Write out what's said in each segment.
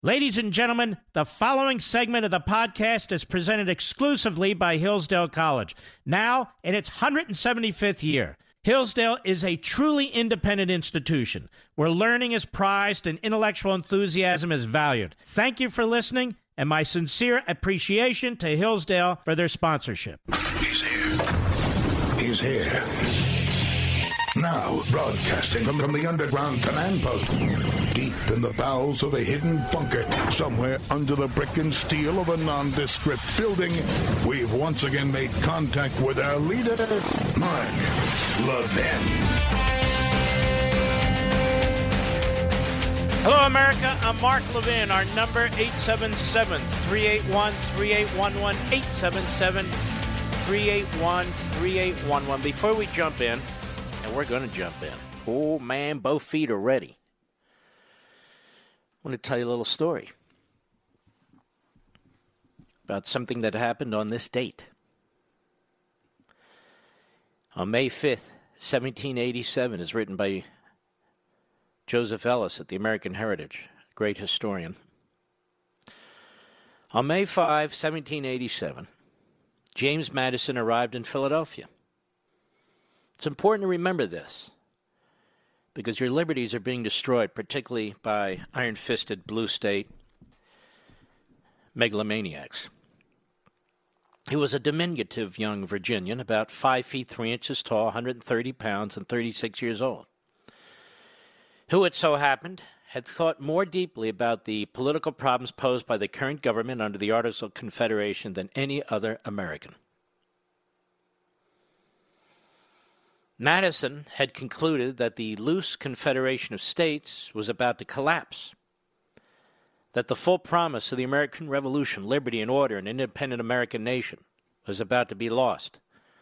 Ladies and gentlemen, the following segment of the podcast is presented exclusively by Hillsdale College, now in its 175th year. Hillsdale is a truly independent institution where learning is prized and intellectual enthusiasm is valued. Thank you for listening, and my sincere appreciation to Hillsdale for their sponsorship. He's here. He's here. Now, broadcasting from the underground command post, deep in the bowels of a hidden bunker, somewhere under the brick and steel of a nondescript building, we've once again made contact with our leader, Mark Levin. Hello, America. I'm Mark Levin. Our number, 877-381-3811, 877-381-3811. Before we jump in, and we're going to jump in. Oh, man, both feet are ready. I want to tell you a little story about something that happened on this date. On May 5th, 1787, is written by Joseph Ellis at the American Heritage, a great historian. On May 5, 1787, James Madison arrived in Philadelphia. It's important to remember this because your liberties are being destroyed, particularly by iron-fisted blue state megalomaniacs. He was a diminutive young Virginian, about 5 feet 3 inches tall, 130 pounds, and 36 years old, who, it so happened, had thought more deeply about the political problems posed by the current government under the Articles of Confederation than any other American. Madison had concluded that the loose Confederation of States was about to collapse, that the full promise of the American Revolution, liberty and order, an independent American nation, was about to be lost,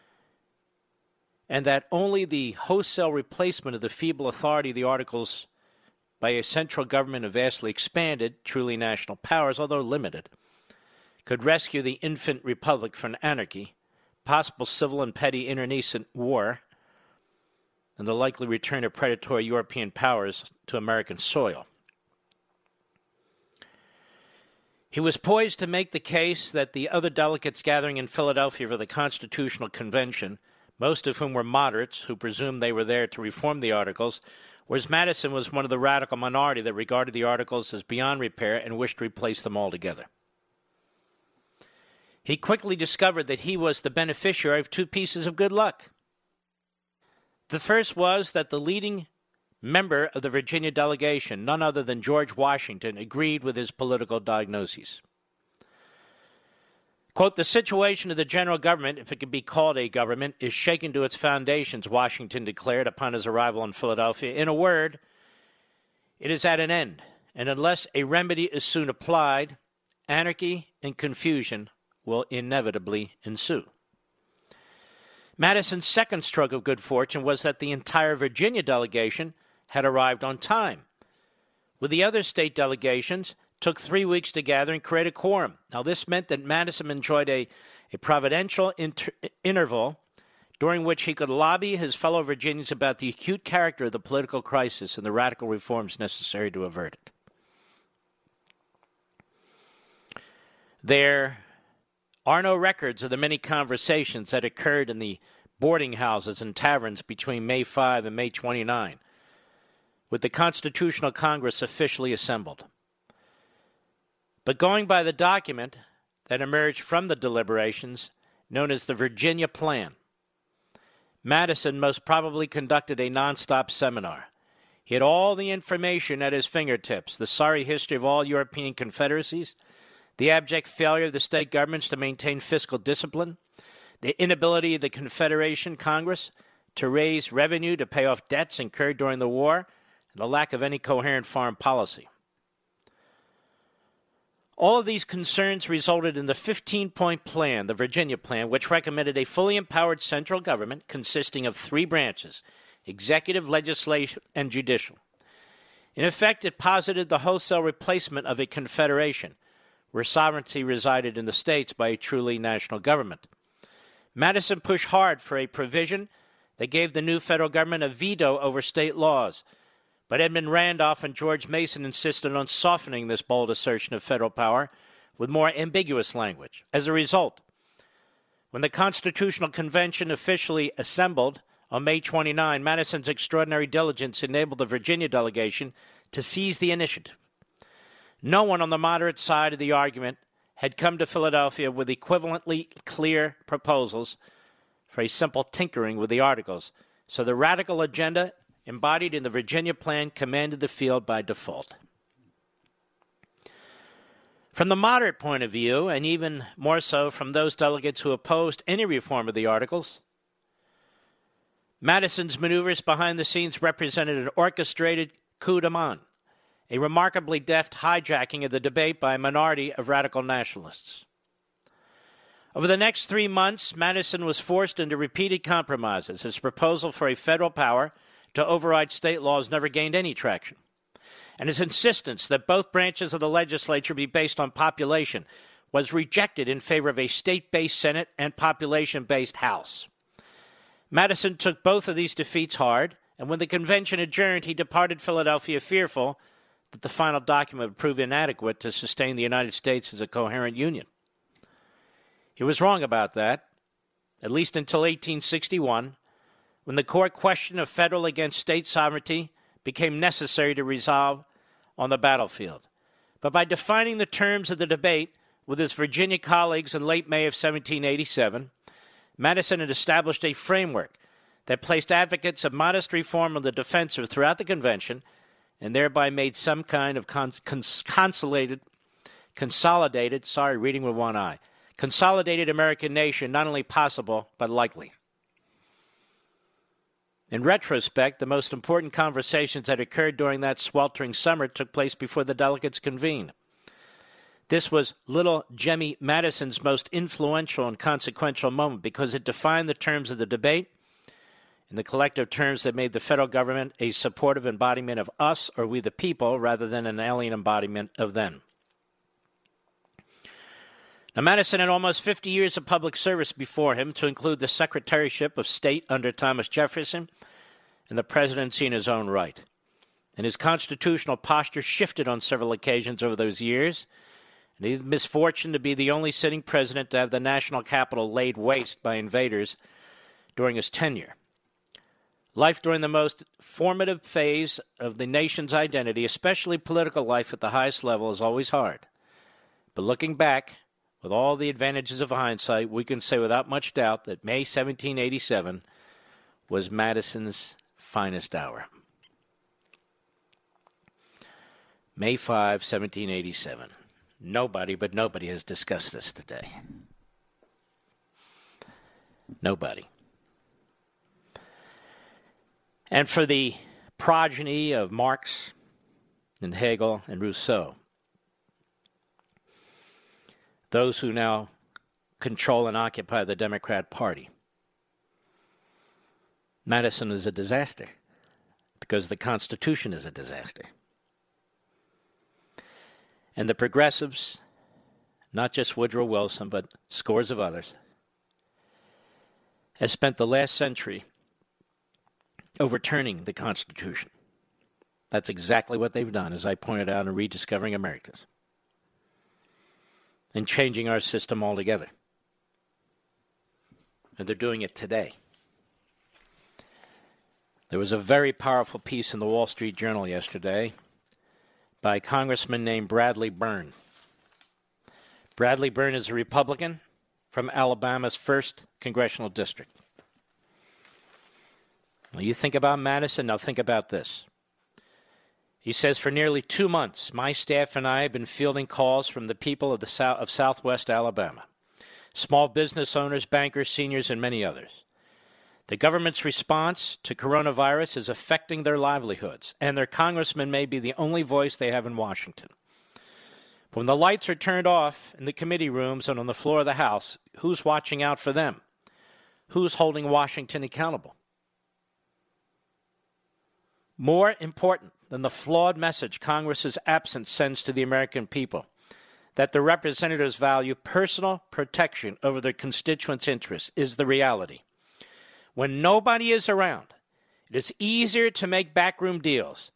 and that only the wholesale replacement of the feeble authority of the Articles by a central government of vastly expanded, truly national powers, although limited, could rescue the infant republic from anarchy, possible civil and petty internecine war, and the likely return of predatory European powers to American soil. He was poised to make the case that the other delegates gathering in Philadelphia for the Constitutional Convention, most of whom were moderates who presumed they were there to reform the Articles, whereas Madison was one of the radical minority that regarded the Articles as beyond repair and wished to replace them altogether. He quickly discovered that he was the beneficiary of two pieces of good luck. The first was that the leading member of the Virginia delegation, none other than George Washington, agreed with his political diagnoses. Quote, "The situation of the general government, if it can be called a government, is shaken to its foundations," Washington declared upon his arrival in Philadelphia. "In a word, it is at an end, and unless a remedy is soon applied, anarchy and confusion will inevitably ensue." Madison's second stroke of good fortune was that the entire Virginia delegation had arrived on time. With the other state delegations, took 3 weeks to gather and create a quorum. Now, this meant that Madison enjoyed a providential interval during which he could lobby his fellow Virginians about the acute character of the political crisis and the radical reforms necessary to avert it. There are no records of the many conversations that occurred in the boarding houses and taverns between May 5 and May 29, with the Constitutional Congress officially assembled. But going by the document that emerged from the deliberations, known as the Virginia Plan, Madison most probably conducted a nonstop seminar. He had all the information at his fingertips, the sorry history of all European confederacies, the abject failure of the state governments to maintain fiscal discipline, the inability of the Confederation Congress to raise revenue to pay off debts incurred during the war, and the lack of any coherent foreign policy. All of these concerns resulted in the 15-point plan, the Virginia Plan, which recommended a fully empowered central government consisting of 3 branches, executive, legislative, and judicial. In effect, it posited the wholesale replacement of a confederation, where sovereignty resided in the states, by a truly national government. Madison pushed hard for a provision that gave the new federal government a veto over state laws, But Edmund Randolph and George Mason insisted on softening this bold assertion of federal power with more ambiguous language. As a result, when the Constitutional Convention officially assembled on May 29, Madison's extraordinary diligence enabled the Virginia delegation to seize the initiative. No one on the moderate side of the argument had come to Philadelphia with equivalently clear proposals for a simple tinkering with the Articles, so the radical agenda embodied in the Virginia Plan commanded the field by default. From the moderate point of view, and even more so from those delegates who opposed any reform of the Articles, Madison's maneuvers behind the scenes represented an orchestrated coup de main, a remarkably deft hijacking of the debate by a minority of radical nationalists. Over the next 3 months, Madison was forced into repeated compromises. His proposal for a federal power to override state laws never gained any traction, and his insistence that both branches of the legislature be based on population was rejected in favor of a state-based Senate and population-based House. Madison took both of these defeats hard, and when the convention adjourned, he departed Philadelphia fearful that the final document would prove inadequate to sustain the United States as a coherent union. He was wrong about that, at least until 1861, when the core question of federal against state sovereignty became necessary to resolve on the battlefield. But by defining the terms of the debate with his Virginia colleagues in late May of 1787, Madison had established a framework that placed advocates of modest reform on the defensive throughout the convention and thereby made some kind of consolidated American nation not only possible but likely. In retrospect, the most important conversations that occurred during that sweltering summer took place before the delegates convened. This was little Jemmy Madison's most influential and consequential moment because it defined the terms of the debate and the collective terms that made the federal government a supportive embodiment of us, or we the people, rather than an alien embodiment of them. Now, Madison had almost 50 years of public service before him, to include the Secretaryship of State under Thomas Jefferson and the presidency in his own right. And his constitutional posture shifted on several occasions over those years, and he had the misfortune to be the only sitting president to have the national capital laid waste by invaders during his tenure. Life during the most formative phase of the nation's identity, especially political life at the highest level, is always hard. But looking back, with all the advantages of hindsight, we can say without much doubt that May 1787 was Madison's finest hour. May 5, 1787. Nobody has discussed this today. Nobody. And for the progeny of Marx and Hegel and Rousseau, those who now control and occupy the Democrat Party, Madison is a disaster because the Constitution is a disaster. And the progressives, not just Woodrow Wilson, but scores of others, have spent the last century overturning the Constitution. That's exactly what they've done, as I pointed out in Rediscovering Americas, and changing our system altogether. And they're doing it today. There was a very powerful piece in the Wall Street Journal yesterday by a congressman named Bradley Byrne. Bradley Byrne is a Republican from Alabama's 1st Congressional District. Well, you think about Madison, now think about this. He says, for nearly 2 months, my staff and I have been fielding calls from the people of Southwest Alabama, small business owners, bankers, seniors, and many others. The government's response to coronavirus is affecting their livelihoods, and their congressman may be the only voice they have in Washington. When the lights are turned off in the committee rooms and on the floor of the House, who's watching out for them? Who's holding Washington accountable? More important than the flawed message Congress's absence sends to the American people, that the representatives value personal protection over their constituents' interests, is the reality. When nobody is around, it is easier to make backroom deals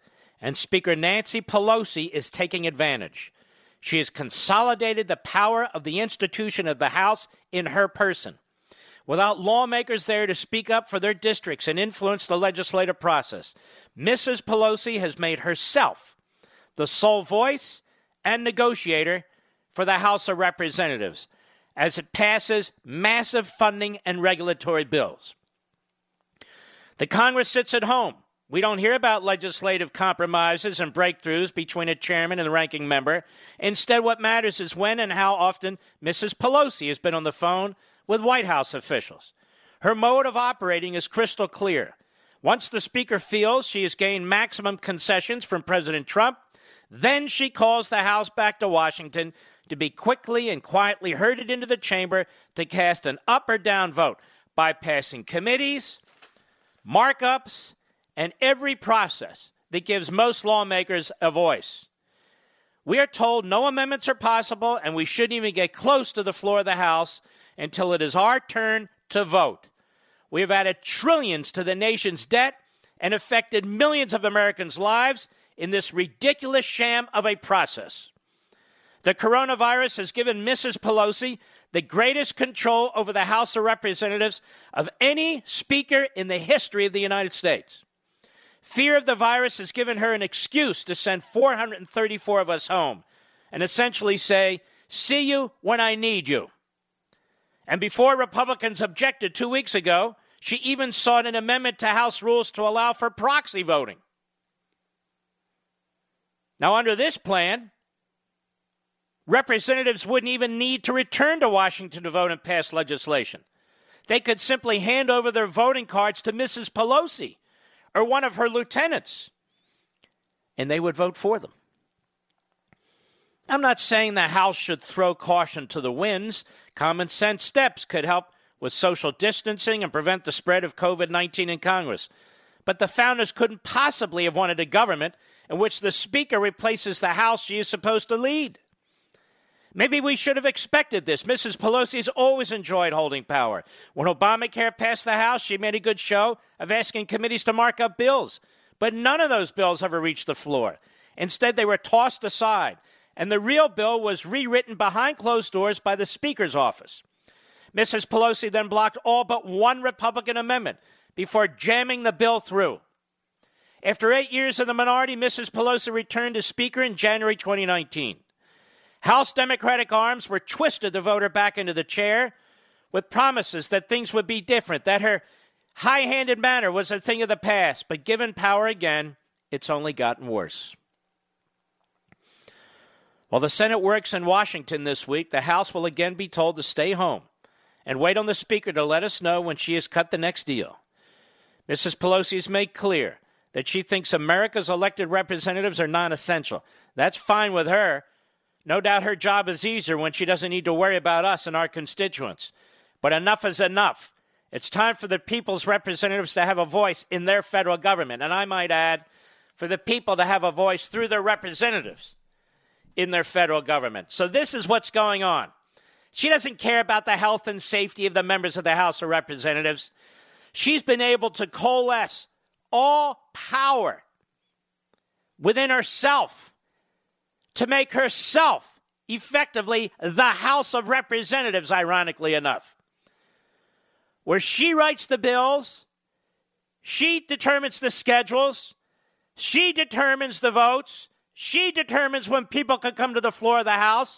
and Speaker Nancy Pelosi is taking advantage. She has consolidated the power of the institution of the House in her person. Without lawmakers there to speak up for their districts and influence the legislative process, Mrs. Pelosi has made herself the sole voice and negotiator for the House of Representatives as it passes massive funding and regulatory bills. The Congress sits at home. We don't hear about legislative compromises and breakthroughs between a chairman and the ranking member. Instead, what matters is when and how often Mrs. Pelosi has been on the phone with White House officials. Her mode of operating is crystal clear. Once the Speaker feels she has gained maximum concessions from President Trump, then she calls the House back to Washington to be quickly and quietly herded into the chamber to cast an up or down vote, bypassing committees, markups, and every process that gives most lawmakers a voice. We are told no amendments are possible, and we shouldn't even get close to the floor of the House until it is our turn to vote. We have added trillions to the nation's debt and affected millions of Americans' lives in this ridiculous sham of a process. The coronavirus has given Mrs. Pelosi the greatest control over the House of Representatives of any speaker in the history of the United States. Fear of the virus has given her an excuse to send 434 of us home and essentially say, "See you when I need you." And before Republicans objected 2 weeks ago, she even sought an amendment to House rules to allow for proxy voting. Now, under this plan, representatives wouldn't even need to return to Washington to vote and pass legislation. They could simply hand over their voting cards to Mrs. Pelosi or one of her lieutenants, and they would vote for them. I'm not saying the House should throw caution to the winds. Common sense steps could help with social distancing and prevent the spread of COVID-19 in Congress. But the founders couldn't possibly have wanted a government in which the Speaker replaces the House she is supposed to lead. Maybe we should have expected this. Mrs. Pelosi has always enjoyed holding power. When Obamacare passed the House, she made a good show of asking committees to mark up bills. But none of those bills ever reached the floor. Instead, they were tossed aside. And the real bill was rewritten behind closed doors by the Speaker's office. Mrs. Pelosi then blocked all but one Republican amendment before jamming the bill through. After 8 years in the minority, Mrs. Pelosi returned as Speaker in January 2019. House Democratic arms were twisted to vote her back into the chair with promises that things would be different, that her high-handed manner was a thing of the past. But given power again, it's only gotten worse. While the Senate works in Washington this week, the House will again be told to stay home and wait on the Speaker to let us know when she has cut the next deal. Mrs. Pelosi has made clear that she thinks America's elected representatives are non-essential. That's fine with her. No doubt her job is easier when she doesn't need to worry about us and our constituents. But enough is enough. It's time for the people's representatives to have a voice in their federal government. And I might add, for the people to have a voice through their representatives in their federal government. So this is what's going on. She doesn't care about the health and safety of the members of the House of Representatives. She's been able to coalesce all power within herself to make herself effectively the House of Representatives, ironically enough. Where she writes the bills, she determines the schedules, she determines the votes, she determines when people can come to the floor of the House.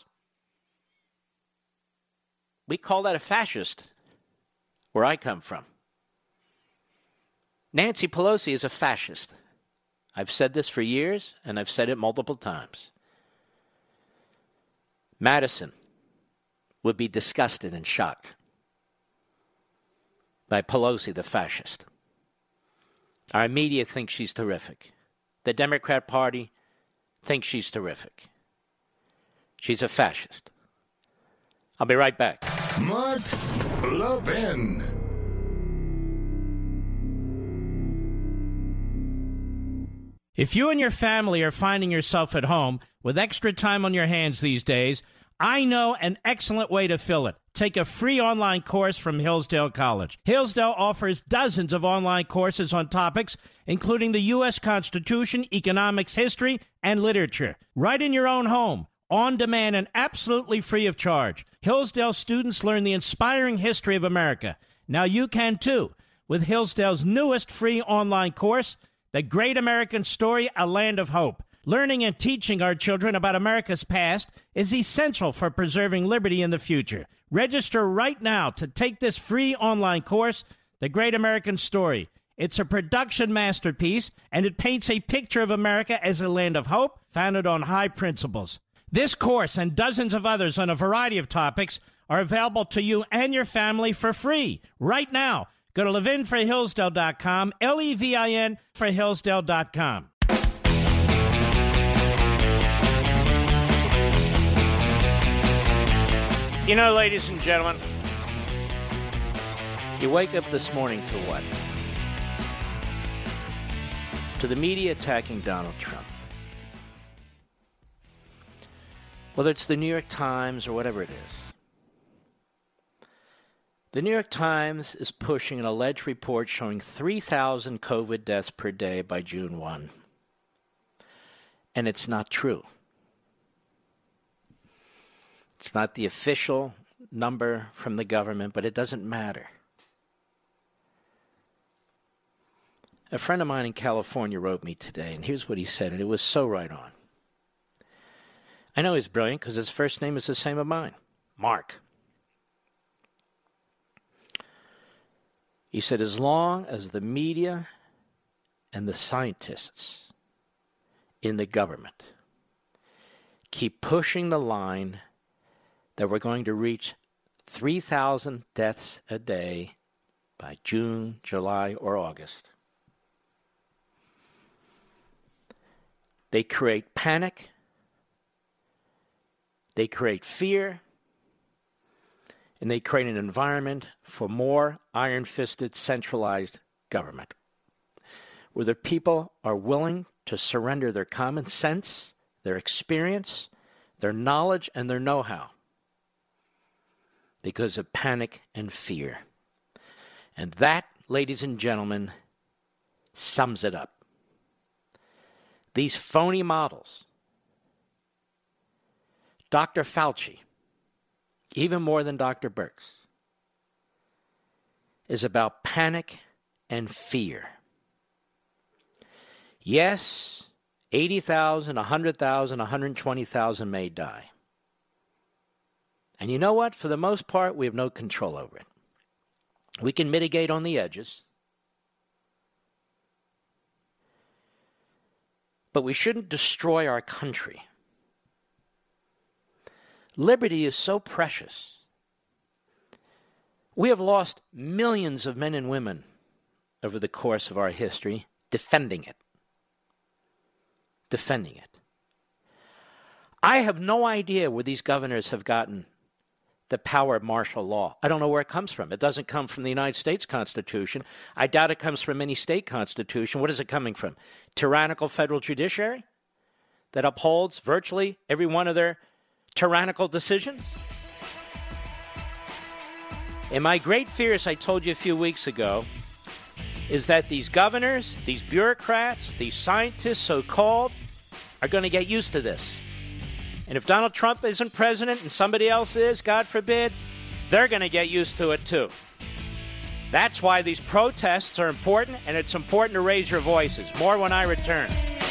We call that a fascist, where I come from. Nancy Pelosi is a fascist. I've said this for years, and I've said it multiple times. Madison would be disgusted and shocked by Pelosi, the fascist. Our media thinks she's terrific. The Democrat Party thinks she's terrific. She's a fascist. I'll be right back. Mark Levin. If you and your family are finding yourself at home with extra time on your hands these days, I know an excellent way to fill it. take a free online course from Hillsdale College. Hillsdale offers dozens of online courses on topics including the U.S. Constitution, economics, history, and literature. Right in your own home, on demand, and absolutely free of charge. Hillsdale students learn the inspiring history of America. Now you can too, with Hillsdale's newest free online course, The Great American Story, A Land of Hope. Learning and teaching our children about America's past is essential for preserving liberty in the future. Register right now to take this free online course, The Great American Story. It's a production masterpiece, and it paints a picture of America as a land of hope, founded on high principles. This course and dozens of others on a variety of topics are available to you and your family for free right now. Go to levinforhillsdale.com, Levin for Hillsdale.com. You know, ladies and gentlemen, you wake up this morning to what? To the media attacking Donald Trump. Whether it's the New York Times or whatever it is. The New York Times is pushing an alleged report showing 3,000 COVID deaths per day by June 1. And it's not true. It's not the official number from the government, but it doesn't matter. A friend of mine in California wrote me today, and here's what he said, and it was so right on. I know he's brilliant because his first name is the same as mine, Mark. He said, as long as the media and the scientists in the government keep pushing the line that we're going to reach 3,000 deaths a day by June, July, or August, they create panic, they create fear, and they create an environment for more iron-fisted, centralized government, where the people are willing to surrender their common sense, their experience, their knowledge, and their know-how because of panic and fear. And that, ladies and gentlemen, sums it up. These phony models, Dr. Fauci, even more than Dr. Birx, is about panic and fear. Yes, 80,000, 100,000, 120,000 may die. And you know what? For the most part, we have no control over it. We can mitigate on the edges. But we shouldn't destroy our country. Liberty is so precious. We have lost millions of men and women over the course of our history defending it. Defending it. I have no idea where these governors have gotten the power of martial law. I don't know where it comes from. It doesn't come from the United States Constitution. I doubt it comes from any state constitution. What is it coming from? Tyrannical federal judiciary that upholds virtually every one of their tyrannical decisions? And my great fear, as I told you a few weeks ago, is that these governors, these bureaucrats, these scientists, so-called, are going to get used to this. And if Donald Trump isn't president and somebody else is, God forbid, they're going to get used to it too. That's why these protests are important, and it's important to raise your voices. More when I return.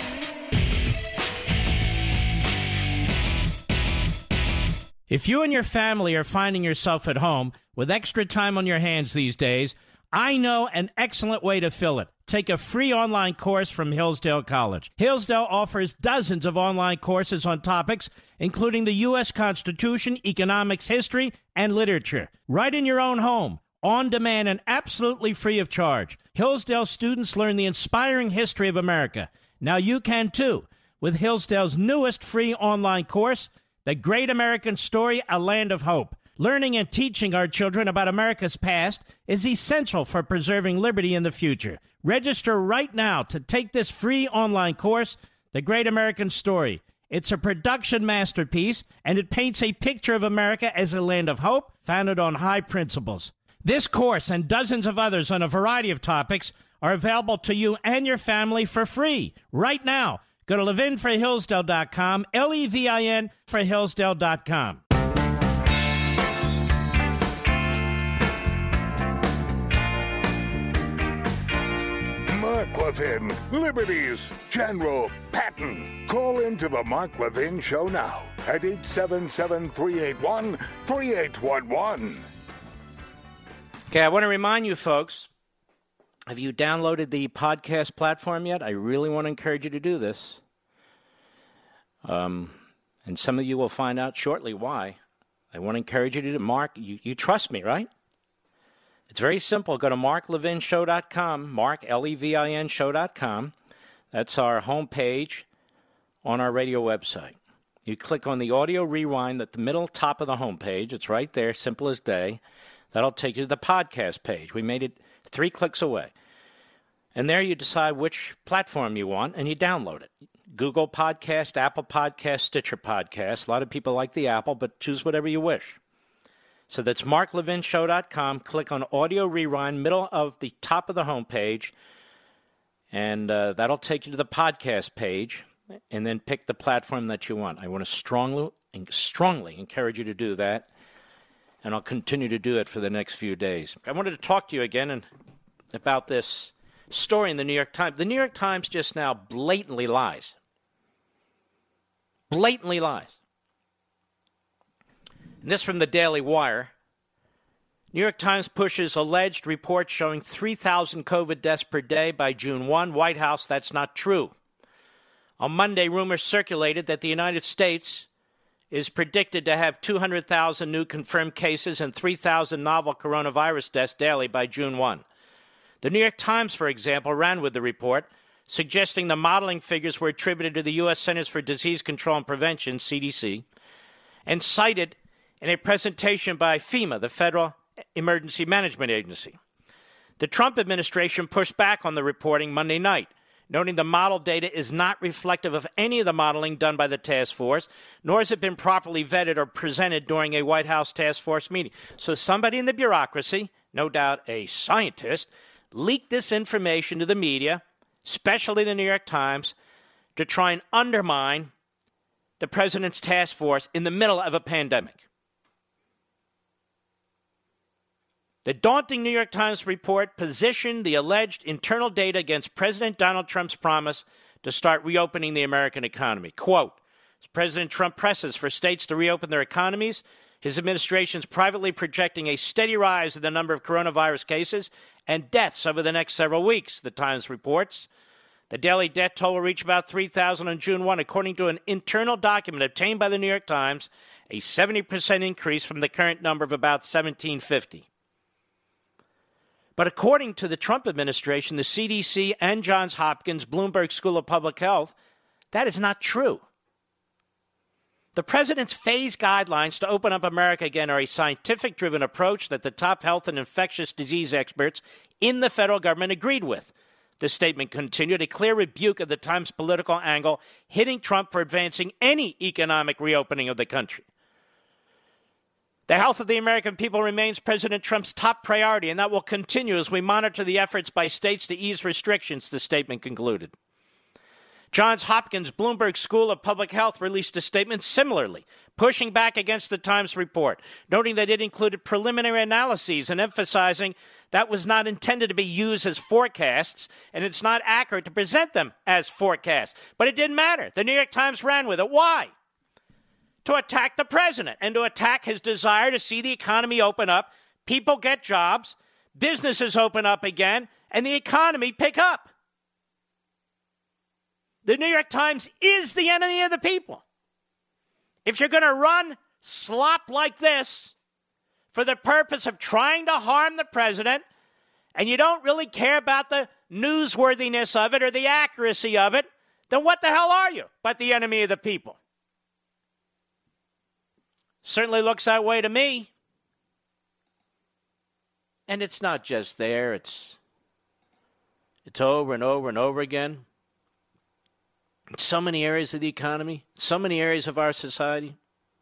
If you and your family are finding yourself at home with extra time on your hands these days, I know an excellent way to fill it. Take a free online course from Hillsdale College. Hillsdale offers dozens of online courses on topics including the U.S. Constitution, economics, history, and literature. Right in your own home, on demand, and absolutely free of charge. Hillsdale students learn the inspiring history of America. Now you can too, with Hillsdale's newest free online course, The Great American Story, A Land of Hope. Learning and teaching our children about America's past is essential for preserving liberty in the future. Register right now to take this free online course, The Great American Story. It's a production masterpiece, and it paints a picture of America as a land of hope founded on high principles. This course and dozens of others on a variety of topics are available to you and your family for free right now. Go to levinforhillsdale.com, Levin for Hillsdale.com. Mark Levin, Liberty's General Patton. Call into the Mark Levin Show now at 877-381-3811. Okay, I want to remind you folks, have you downloaded the podcast platform yet? I really want to encourage you to do this. And some of you will find out shortly why. I want to encourage you to do it. Mark, you trust me, right? It's very simple. Go to marklevinshow.com, Mark, Levin show.com. That's our homepage on our radio website. You click on the audio rewind at the middle top of the homepage. It's right there, simple as day. That'll take you to the podcast page. We made it 3 clicks away. And there you decide which platform you want, and you download it. Google Podcast, Apple Podcast, Stitcher Podcast. A lot of people like the Apple, but choose whatever you wish. So that's marklevinshow.com. Click on Audio Rewind, middle of the top of the homepage, and that'll take you to the podcast page, and then pick the platform that you want. I want to strongly encourage you to do that, and I'll continue to do it for the next few days. I wanted to talk to you again about this story in the New York Times. The New York Times just now blatantly lies. Blatantly lies. And this from the Daily Wire. New York Times pushes alleged reports showing 3,000 COVID deaths per day by June 1. White House, that's not true. On Monday, rumors circulated that the United States is predicted to have 200,000 new confirmed cases and 3,000 novel coronavirus deaths daily by June 1. The New York Times, for example, ran with the report, suggesting the modeling figures were attributed to the U.S. Centers for Disease Control and Prevention, CDC, and cited in a presentation by FEMA, the Federal Emergency Management Agency. The Trump administration pushed back on the reporting Monday night, noting the model data is not reflective of any of the modeling done by the task force, nor has it been properly vetted or presented during a White House task force meeting. So somebody in the bureaucracy, no doubt a scientist, leaked this information to the media, especially the New York Times, to try and undermine the president's task force in the middle of a pandemic. The daunting New York Times report positioned the alleged internal data against President Donald Trump's promise to start reopening the American economy. Quote, as President Trump presses for states to reopen their economies, his administration is privately projecting a steady rise in the number of coronavirus cases and deaths over the next several weeks, the Times reports. The daily death toll will reach about 3,000 on June 1, according to an internal document obtained by the New York Times, a 70% increase from the current number of about 1,750. But according to the Trump administration, the CDC and Johns Hopkins Bloomberg School of Public Health, that is not true. The president's phased guidelines to open up America again are a scientific-driven approach that the top health and infectious disease experts in the federal government agreed with. The statement continued, a clear rebuke of the Times' political angle, hitting Trump for advancing any economic reopening of the country. The health of the American people remains President Trump's top priority, and that will continue as we monitor the efforts by states to ease restrictions, the statement concluded. Johns Hopkins Bloomberg School of Public Health released a statement similarly, pushing back against the Times report, noting that it included preliminary analyses and emphasizing that was not intended to be used as forecasts, and it's not accurate to present them as forecasts. But it didn't matter. The New York Times ran with it. Why? To attack the president and to attack his desire to see the economy open up, people get jobs, businesses open up again, and the economy pick up. The New York Times is the enemy of the people. If you're going to run slop like this for the purpose of trying to harm the president, and you don't really care about the newsworthiness of it or the accuracy of it, then what the hell are you but the enemy of the people? Certainly looks that way to me. And it's not just there. It's over and over and over again. so many areas of the economy, so many areas of our society.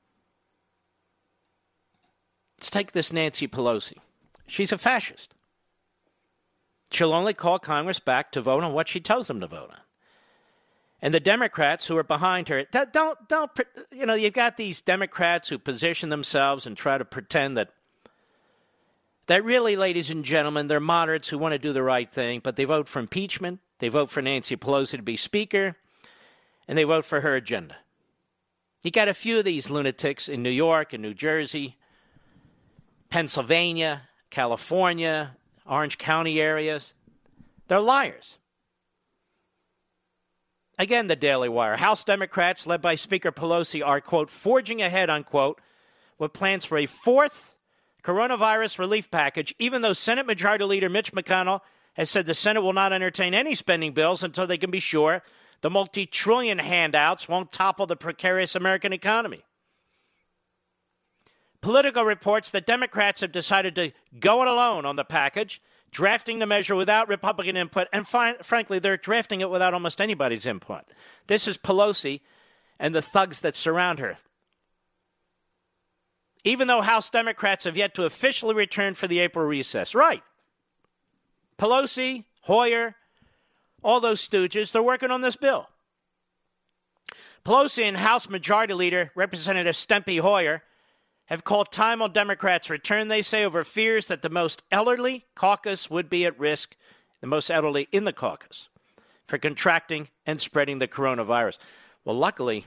Let's take this Nancy Pelosi. She's a fascist. She'll only call Congress back to vote on what she tells them to vote on. And the Democrats who are behind her, you've got these Democrats who position themselves and try to pretend that really, ladies and gentlemen, they're moderates who want to do the right thing, but they vote for impeachment, they vote for Nancy Pelosi to be Speaker, and they vote for her agenda. You got a few of these lunatics in New York and New Jersey, Pennsylvania, California, Orange County areas. They're liars. Again, the Daily Wire. House Democrats, led by Speaker Pelosi, are, quote, forging ahead, unquote, with plans for a fourth coronavirus relief package, even though Senate Majority Leader Mitch McConnell has said the Senate will not entertain any spending bills until they can be sure the multi-trillion handouts won't topple the precarious American economy. Politico reports that Democrats have decided to go it alone on the package, drafting the measure without Republican input, and frankly, they're drafting it without almost anybody's input. This is Pelosi and the thugs that surround her. Even though House Democrats have yet to officially return for the April recess. Right. Pelosi, Hoyer, all those stooges, they're working on this bill. Pelosi and House Majority Leader Representative Steny Hoyer have called time on Democrats' return, they say, over fears that the most elderly caucus would be at risk, the most elderly in the caucus, for contracting and spreading the coronavirus. Well, luckily,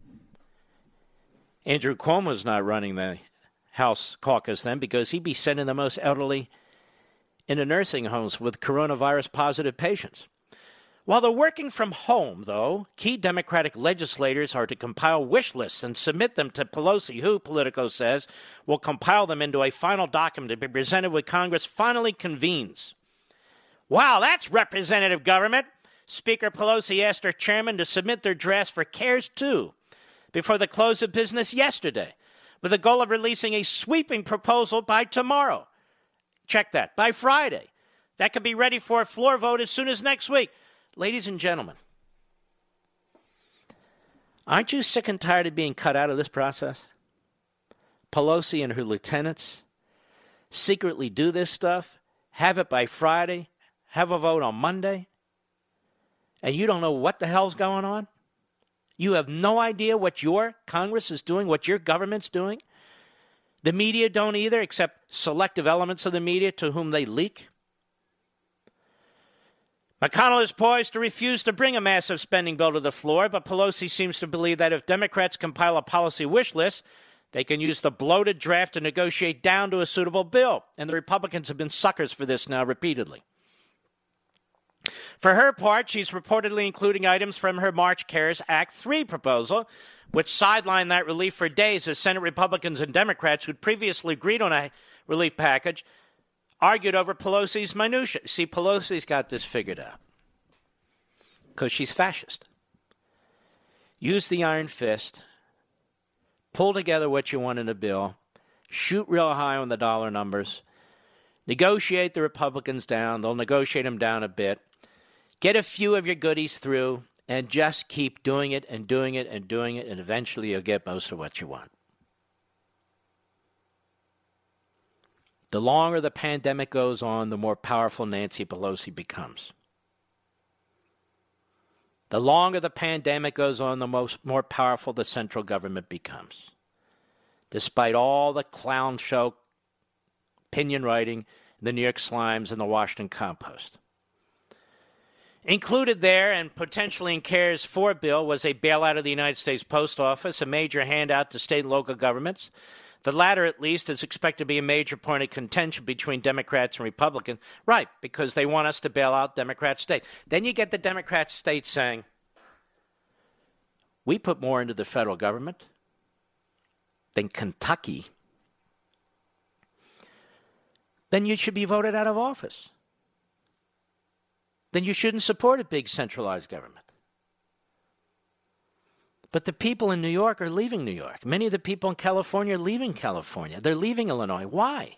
Andrew Cuomo's not running the House caucus then, because he'd be sending the most elderly into nursing homes with coronavirus-positive patients. While they're working from home, though, key Democratic legislators are to compile wish lists and submit them to Pelosi, who, Politico says, will compile them into a final document to be presented when Congress finally convenes. Wow, that's representative government. Speaker Pelosi asked her chairman to submit their drafts for CARES 2 before the close of business yesterday, with the goal of releasing a sweeping proposal by tomorrow. Check that, by Friday. That could be ready for a floor vote as soon as next week. Ladies and gentlemen, aren't you sick and tired of being cut out of this process? Pelosi and her lieutenants secretly do this stuff, have it by Friday, have a vote on Monday, and you don't know what the hell's going on? You have no idea what your Congress is doing, what your government's doing? The media don't either, except selective elements of the media to whom they leak. McConnell is poised to refuse to bring a massive spending bill to the floor, but Pelosi seems to believe that if Democrats compile a policy wish list, they can use the bloated draft to negotiate down to a suitable bill. And the Republicans have been suckers for this now repeatedly. For her part, she's reportedly including items from her March CARES Act 3 proposal, which sidelined that relief for days as Senate Republicans and Democrats who'd previously agreed on a relief package argued over Pelosi's minutiae. See, Pelosi's got this figured out because she's fascist. Use the iron fist, pull together what you want in a bill, shoot real high on the dollar numbers, negotiate the Republicans down. They'll negotiate them down a bit. Get a few of your goodies through and just keep doing it and doing it and doing it, and eventually you'll get most of what you want. The longer the pandemic goes on, the more powerful Nancy Pelosi becomes. The longer the pandemic goes on, the more powerful the central government becomes. Despite all the clown show opinion writing, the New York Slimes and the Washington Compost. Included there and potentially in CARES 4 bill was a bailout of the United States Post Office, a major handout to state and local governments. The latter, at least, is expected to be a major point of contention between Democrats and Republicans. Right, because they want us to bail out Democrat states. Then you get the Democrat states saying, we put more into the federal government than Kentucky. Then you should be voted out of office. Then you shouldn't support a big centralized government. But the people in New York are leaving New York. Many of the people in California are leaving California. They're leaving Illinois. Why?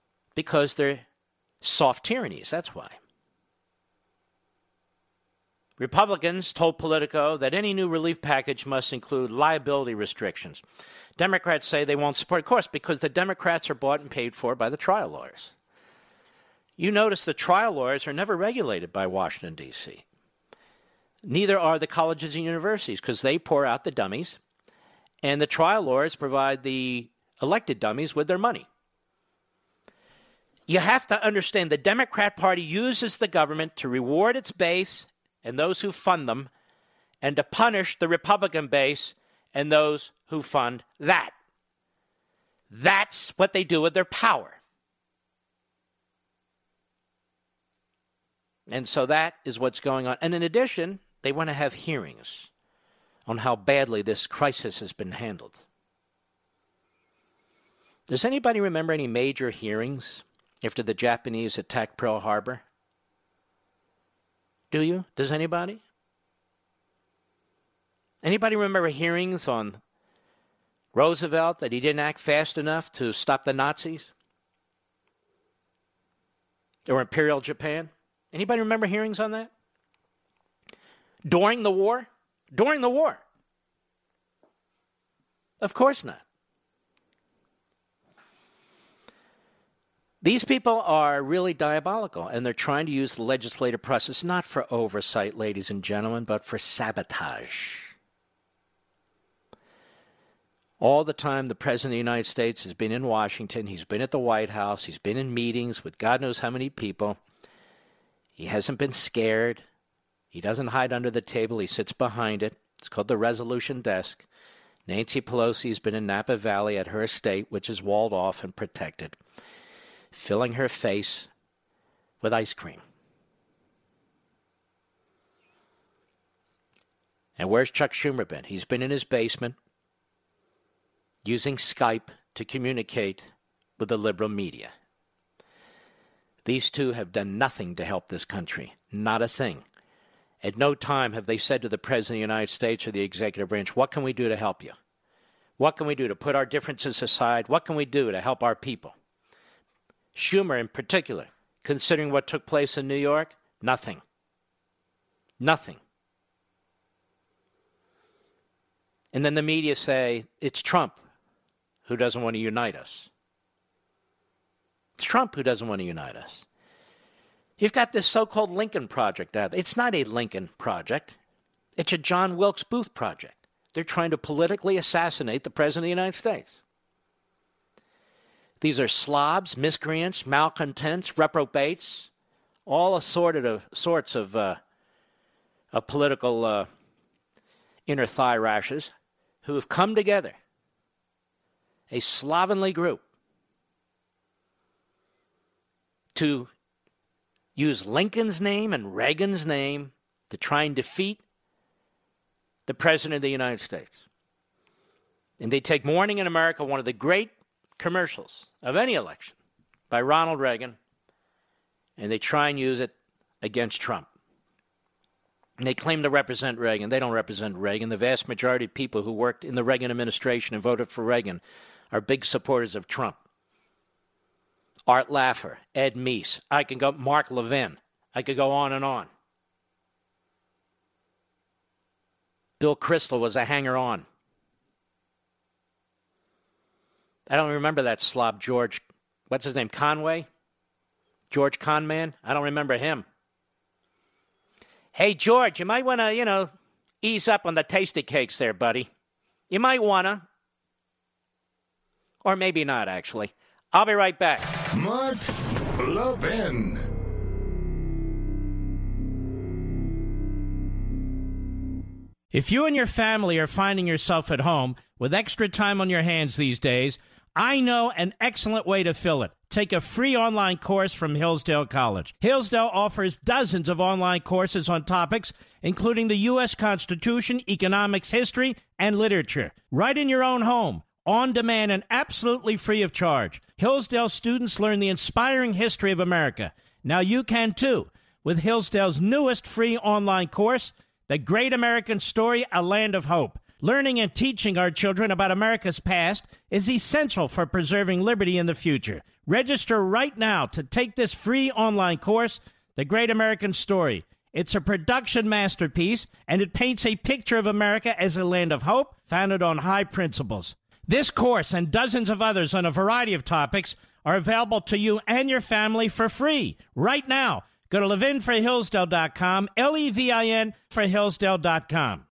Because they're soft tyrannies. That's why. Republicans told Politico that any new relief package must include liability restrictions. Democrats say they won't support, of course, because the Democrats are bought and paid for by the trial lawyers. You notice the trial lawyers are never regulated by Washington, D.C. Neither are the colleges and universities, because they pour out the dummies, and the trial lawyers provide the elected dummies with their money. You have to understand the Democrat Party uses the government to reward its base and those who fund them, and to punish the Republican base and those who fund that. That's what they do with their power. And so that is what's going on. And in addition, they want to have hearings on how badly this crisis has been handled. Does anybody remember any major hearings after the Japanese attacked Pearl Harbor? Do you? Does anybody? Anybody remember hearings on Roosevelt, that he didn't act fast enough to stop the Nazis? Or Imperial Japan? Anybody remember hearings on that? During the war? During the war. Of course not. These people are really diabolical, and they're trying to use the legislative process not for oversight, ladies and gentlemen, but for sabotage. All the time the President of the United States has been in Washington, he's been at the White House, he's been in meetings with God knows how many people. He hasn't been scared. He doesn't hide under the table. He sits behind it. It's called the resolution desk. Nancy Pelosi has been in Napa Valley at her estate, which is walled off and protected, filling her face with ice cream. And where's Chuck Schumer been? He's been in his basement using Skype to communicate with the liberal media. These two have done nothing to help this country. Not a thing. At no time have they said to the President of the United States or the executive branch, what can we do to help you? What can we do to put our differences aside? What can we do to help our people? Schumer in particular, considering what took place in New York, nothing. Nothing. And then the media say, it's Trump who doesn't want to unite us. It's Trump who doesn't want to unite us. You've got this so-called Lincoln Project out there. It's not a Lincoln Project. It's a John Wilkes Booth project. They're trying to politically assassinate the President of the United States. These are slobs, miscreants, malcontents, reprobates, all sorts of political inner thigh rashes who have come together, a slovenly group, to use Lincoln's name and Reagan's name to try and defeat the President of the United States. And they take Morning in America, one of the great commercials of any election, by Ronald Reagan, and they try and use it against Trump. And they claim to represent Reagan. They don't represent Reagan. The vast majority of people who worked in the Reagan administration and voted for Reagan are big supporters of Trump. Art Laffer, Ed Meese, I can go, Mark Levin, I could go on and on. Bill Kristol was a hanger-on. I don't remember that slob, George, what's his name, Conway? George Conman? I don't remember him. Hey, George, you might want to, ease up on the tasty cakes there, buddy. You might want to. Or maybe not, actually. I'll be right back. Mark Levin. If you and your family are finding yourself at home with extra time on your hands these days, I know an excellent way to fill it. Take a free online course from Hillsdale College. Hillsdale offers dozens of online courses on topics including the U.S. Constitution, economics, history, and literature. Right in your own home, on demand, and absolutely free of charge. Hillsdale students learn the inspiring history of America. Now you can too, with Hillsdale's newest free online course, The Great American Story, A Land of Hope. Learning and teaching our children about America's past is essential for preserving liberty in the future. Register right now to take this free online course, The Great American Story. It's a production masterpiece, and it paints a picture of America as a land of hope founded on high principles. This course and dozens of others on a variety of topics are available to you and your family for free right now. Go to levinforhillsdale.com, Levin for Hillsdale.com.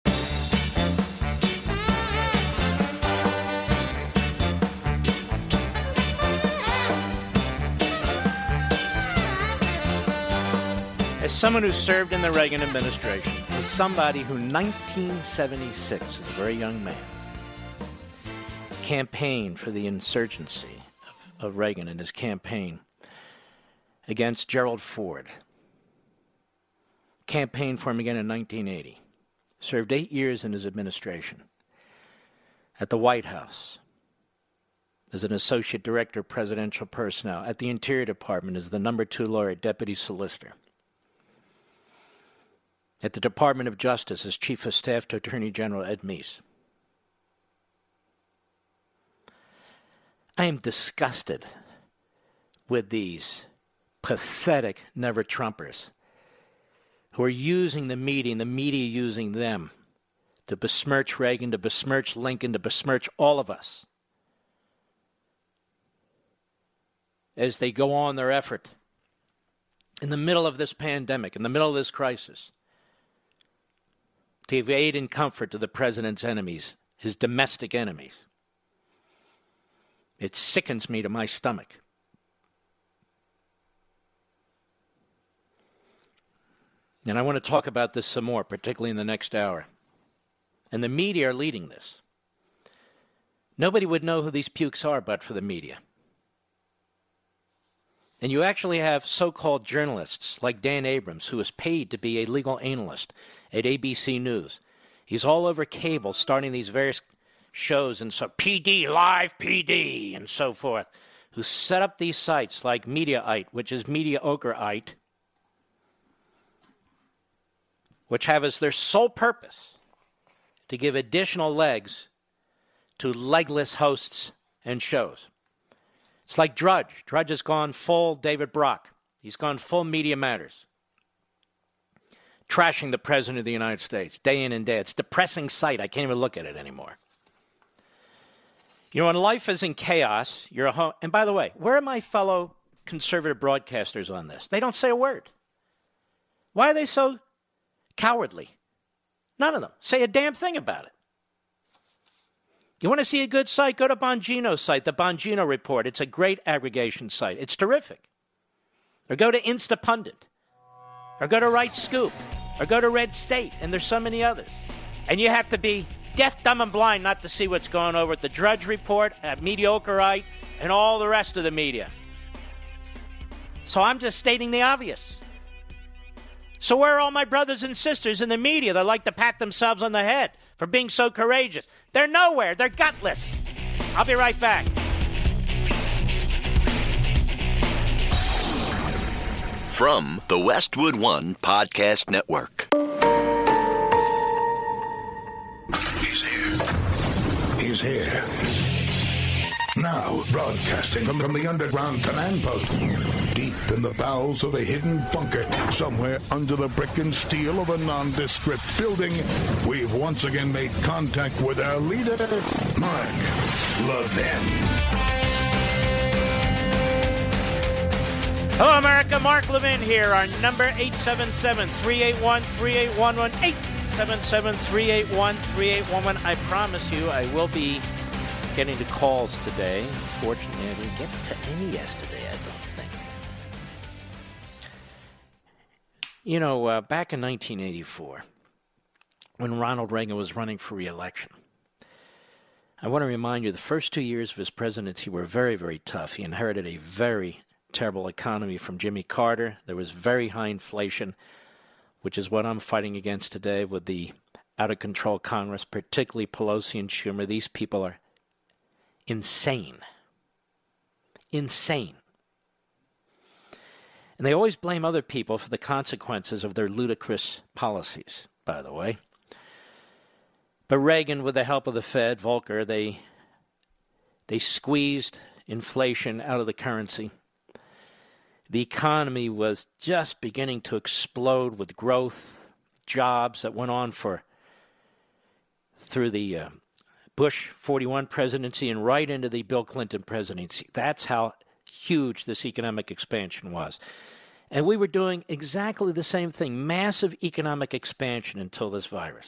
As someone who served in the Reagan administration, as somebody who 1976, as a very young man, campaigned for the insurgency of Reagan in his campaign against Gerald Ford, campaigned for him again in 1980, served 8 years in his administration at the White House as an associate director of presidential personnel, at the Interior Department as the number 2 lawyer, deputy solicitor, at the Department of Justice as Chief of Staff to Attorney General Ed Meese. I am disgusted with these pathetic never-Trumpers who are using the media and the media using them to besmirch Reagan, to besmirch Lincoln, to besmirch all of us as they go on their effort in the middle of this pandemic, in the middle of this crisis, to give aid and comfort to the president's enemies, his domestic enemies. It sickens me to my stomach. And I want to talk about this some more, particularly in the next hour. And the media are leading this. Nobody would know who these pukes are but for the media. And you actually have so-called journalists like Dan Abrams, who is paid to be a legal analyst at ABC News. He's all over cable, starting these various shows, and so PD, Live PD, and so forth, who set up these sites like Mediaite, which is Mediocreite, which have as their sole purpose to give additional legs to legless hosts and shows. It's like Drudge. Drudge has gone full David Brock. He's gone full Media Matters, trashing the President of the United States day in and day out. It's a depressing sight. I can't even look at it anymore. You know, when life is in chaos, you're a home. And by the way, where are my fellow conservative broadcasters on this? They don't say a word. Why are they so cowardly? None of them say a damn thing about it. You want to see a good site? Go to Bongino's site, the Bongino Report. It's a great aggregation site. It's terrific. Or go to Instapundit. Or go to Right Scoop. Or go to Red State. And there's so many others. And you have to be deaf, dumb, and blind not to see what's going over at the Drudge Report, at Mediocreite, and all the rest of the media. So I'm just stating the obvious. So where are all my brothers and sisters in the media that like to pat themselves on the head for being so courageous? They're nowhere. They're gutless. I'll be right back. From the Westwood One Podcast Network. He's here. He's here. Now, broadcasting from the underground command post, deep in the bowels of a hidden bunker, somewhere under the brick and steel of a nondescript building, we've once again made contact with our leader, Mark Levin. Hello, America. Mark Levin here. Our number, 877-381-3811, 877-381-3811. I promise you I will be getting to calls today. Unfortunately, I didn't get to any yesterday, I don't think. You know, back in 1984, when Ronald Reagan was running for re-election, I want to remind you the first 2 years of his presidency were very, very tough. He inherited a very terrible economy from Jimmy Carter. There was very high inflation, which is what I'm fighting against today with the out-of-control Congress, particularly Pelosi and Schumer. These people are insane. Insane. And they always blame other people for the consequences of their ludicrous policies, by the way. But Reagan, with the help of the Fed, Volcker, they squeezed inflation out of the currency. The economy was just beginning to explode with growth, jobs that went on through the Bush 41 presidency and right into the Bill Clinton presidency. That's how huge this economic expansion was. And we were doing exactly the same thing, massive economic expansion until this virus.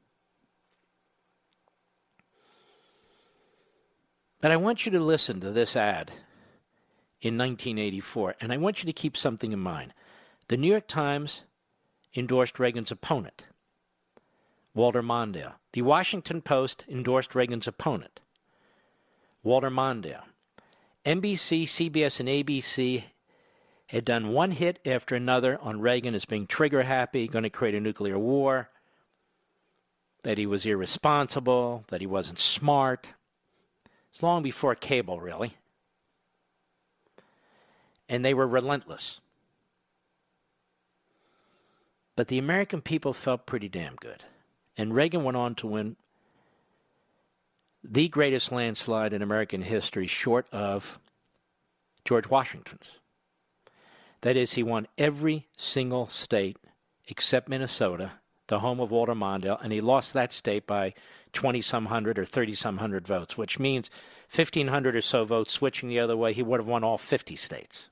But I want you to listen to this ad in 1984, and I want you to keep something in mind. The New York Times endorsed Reagan's opponent, Walter Mondale. The Washington Post endorsed Reagan's opponent, Walter Mondale. NBC, CBS, and ABC had done one hit after another on Reagan as being trigger-happy, going to create a nuclear war, that he was irresponsible, that he wasn't smart. It's long before cable, really. And they were relentless. But the American people felt pretty damn good. And Reagan went on to win the greatest landslide in American history, short of George Washington's. That is, he won every single state except Minnesota, the home of Walter Mondale, and he lost that state by 20-some hundred or 30-some hundred votes, which means 1,500 or so votes switching the other way, he would have won all 50 states.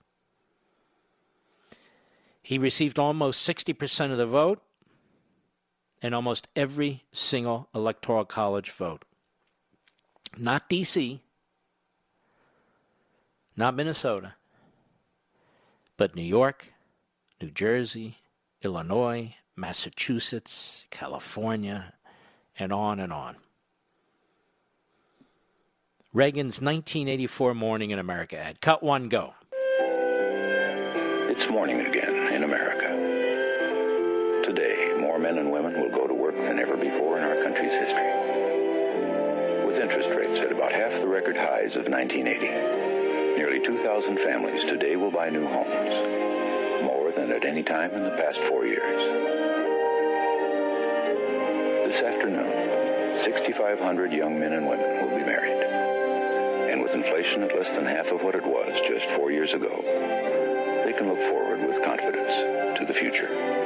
He received almost 60% of the vote and almost every single electoral college vote. Not D.C., not Minnesota, but New York, New Jersey, Illinois, Massachusetts, California, and on and on. Reagan's 1984 Morning in America ad. Cut one, go. It's morning again in America. Today, more men and women will go to work than ever before in our country's history. With interest rates at about half the record highs of 1980, nearly 2,000 families today will buy new homes, more than at any time in the past 4 years. This afternoon, 6,500 young men and women will be married. And with inflation at less than half of what it was just 4 years ago, they can look forward with confidence to the future.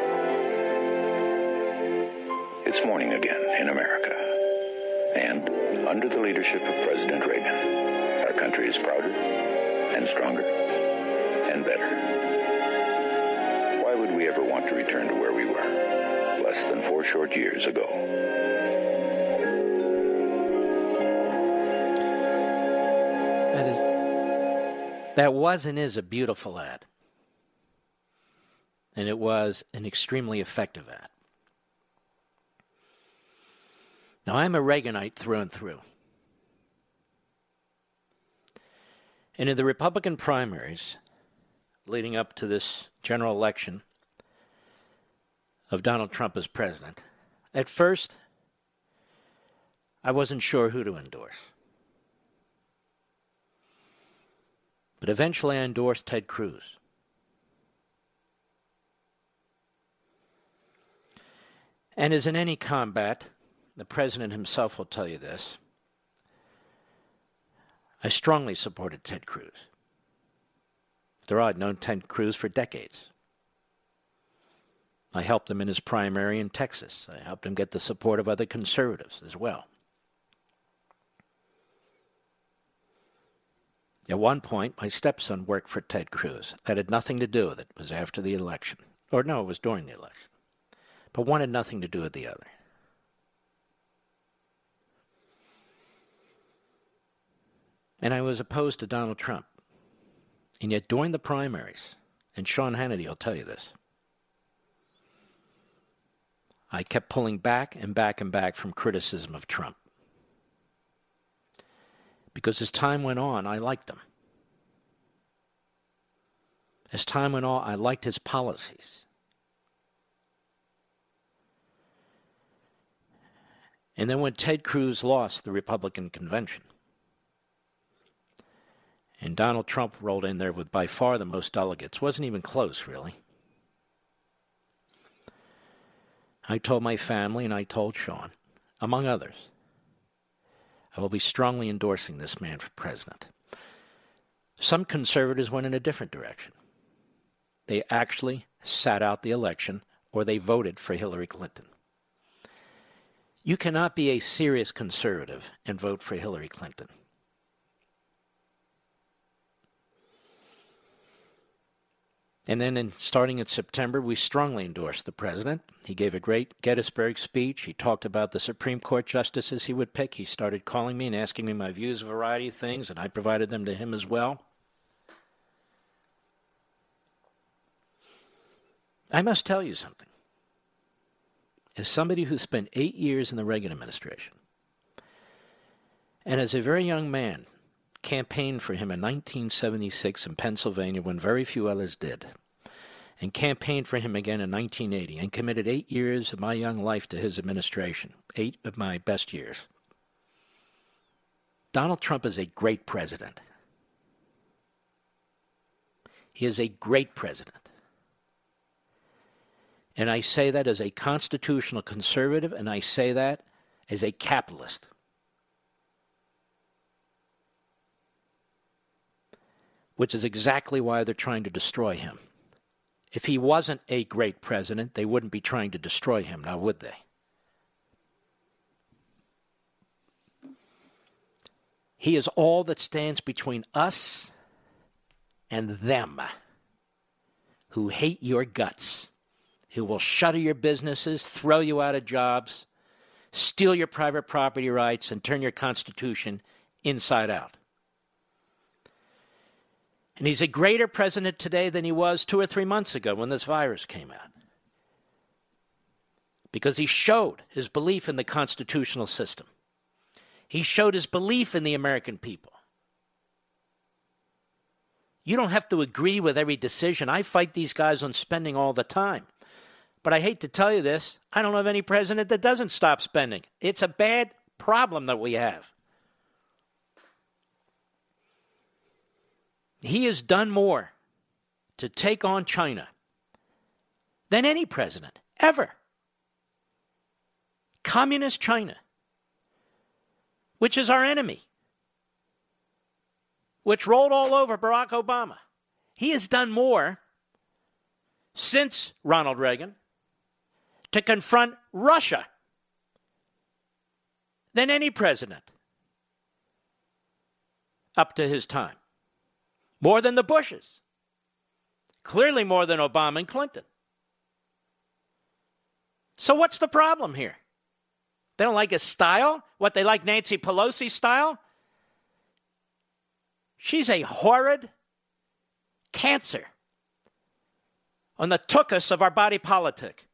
It's morning again in America. And under the leadership of President Reagan, our country is prouder and stronger and better. Why would we ever want to return to where we were less than 4 short years ago? That was and is a beautiful ad. And it was an extremely effective ad. Now, I'm a Reaganite through and through. And in the Republican primaries leading up to this general election of Donald Trump as president, at first, I wasn't sure who to endorse. But eventually I endorsed Ted Cruz. And as in any combat, the president himself will tell you this, I strongly supported Ted Cruz. After all, I'd known Ted Cruz for decades. I helped him in his primary in Texas. I helped him get the support of other conservatives as well. At one point, my stepson worked for Ted Cruz. That had nothing to do with it. It was after the election. Or no, it was during the election. But one had nothing to do with the other. And I was opposed to Donald Trump. And yet during the primaries, and Sean Hannity will tell you this, I kept pulling back and back and back from criticism of Trump. Because as time went on, I liked him. As time went on, I liked his policies. And then when Ted Cruz lost the Republican convention, and Donald Trump rolled in there with by far the most delegates, wasn't even close, really. I told my family and I told Sean, among others, I will be strongly endorsing this man for president. Some conservatives went in a different direction. They actually sat out the election, or they voted for Hillary Clinton. You cannot be a serious conservative and vote for Hillary Clinton. And then starting in September, we strongly endorsed the president. He gave a great Gettysburg speech. He talked about the Supreme Court justices he would pick. He started calling me and asking me my views of a variety of things, and I provided them to him as well. I must tell you something. As somebody who spent 8 years in the Reagan administration, and as a very young man, campaigned for him in 1976 in Pennsylvania when very few others did, and campaigned for him again in 1980, and committed 8 years of my young life to his administration, 8 of my best years. Donald Trump is a great president. He is a great president. And I say that as a constitutional conservative, and I say that as a capitalist. Which is exactly why they're trying to destroy him. If he wasn't a great president, they wouldn't be trying to destroy him, now would they? He is all that stands between us and them, who hate your guts, who will shutter your businesses, throw you out of jobs, steal your private property rights, and turn your Constitution inside out. And he's a greater president today than he was 2 or 3 months ago when this virus came out. Because he showed his belief in the constitutional system. He showed his belief in the American people. You don't have to agree with every decision. I fight these guys on spending all the time. But I hate to tell you this, I don't know of any president that doesn't stop spending. It's a bad problem that we have. He has done more to take on China than any president ever. Communist China, which is our enemy, which rolled all over Barack Obama. He has done more since Ronald Reagan to confront Russia than any president up to his time. More than the Bushes. Clearly more than Obama and Clinton. So what's the problem here? They don't like his style? What, they like Nancy Pelosi's style? She's a horrid cancer on the tuchus of our body politic.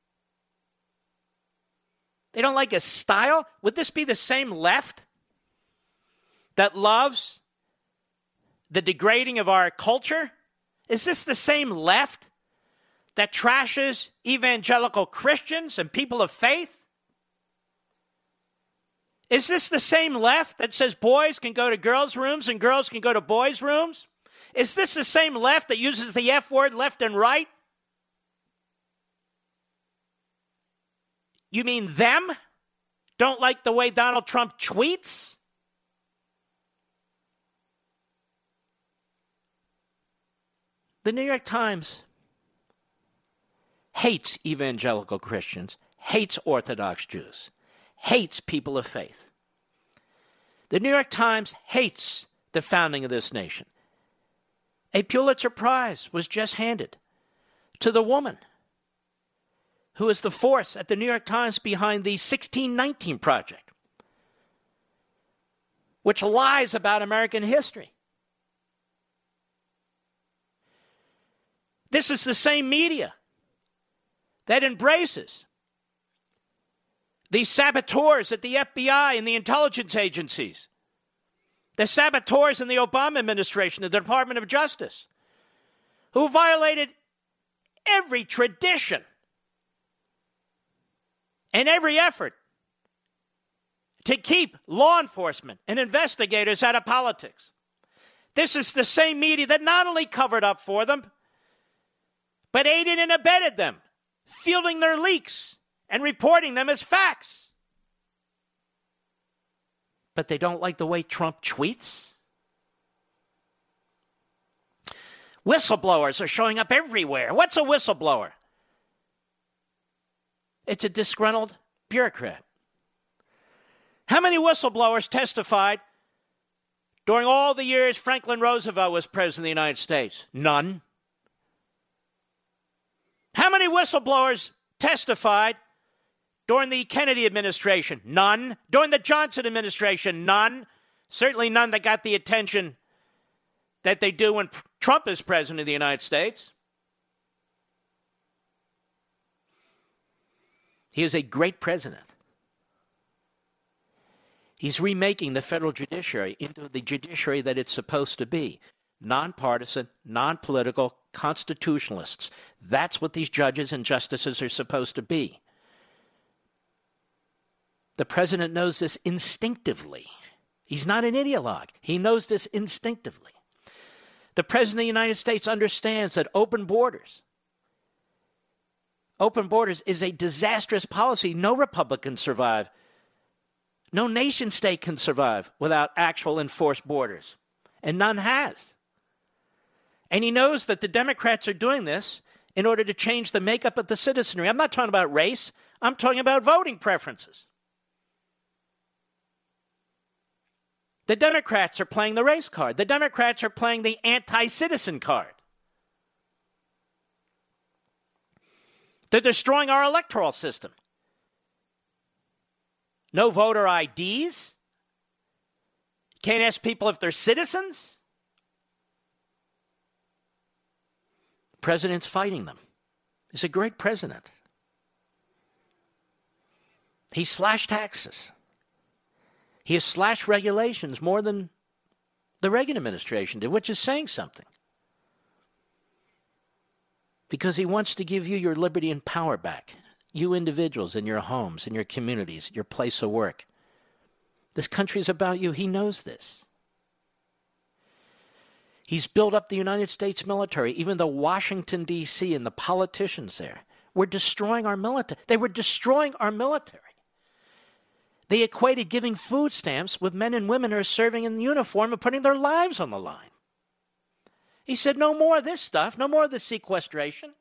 They don't like his style? Would this be the same left that loves the degrading of our culture? Is this the same left that trashes evangelical Christians and people of faith? Is this the same left that says boys can go to girls' rooms and girls can go to boys' rooms? Is this the same left that uses the F word left and right? You mean them don't like the way Donald Trump tweets? The New York Times hates evangelical Christians, hates Orthodox Jews, hates people of faith. The New York Times hates the founding of this nation. A Pulitzer Prize was just handed to the woman who is the force at the New York Times behind the 1619 Project, which lies about American history. This is the same media that embraces the saboteurs at the FBI and the intelligence agencies, the saboteurs in the Obama administration, the Department of Justice, who violated every tradition and every effort to keep law enforcement and investigators out of politics. This is the same media that not only covered up for them, but aided and abetted them, fielding their leaks and reporting them as facts. But they don't like the way Trump tweets? Whistleblowers are showing up everywhere. What's a whistleblower? It's a disgruntled bureaucrat. How many whistleblowers testified during all the years Franklin Roosevelt was president of the United States? None. How many whistleblowers testified during the Kennedy administration? None. During the Johnson administration? None. Certainly none that got the attention that they do when Trump is president of the United States. He is a great president. He's remaking the federal judiciary into the judiciary that it's supposed to be. Nonpartisan, non-political, constitutionalists. That's what these judges and justices are supposed to be. The president knows this instinctively. He's not an ideologue. He knows this instinctively. The president of the United States understands that open borders is a disastrous policy. No republic can survive. No nation state can survive without actual enforced borders. And none has. And he knows that the Democrats are doing this in order to change the makeup of the citizenry. I'm not talking about race. I'm talking about voting preferences. The Democrats are playing the race card. The Democrats are playing the anti-citizen card. They're destroying our electoral system. No voter IDs. Can't ask people if they're citizens. The president's fighting them. He's a great president. He slashed taxes. He has slashed regulations more than the Reagan administration did, which is saying something. Because he wants to give you your liberty and power back. You individuals in your homes, in your communities, your place of work. This country is about you. He knows this. He's built up the United States military, even the Washington, D.C. and the politicians there were destroying our military. They were destroying our military. They equated giving food stamps with men and women who are serving in uniform and putting their lives on the line. He said, no more of this stuff, no more of this sequestration.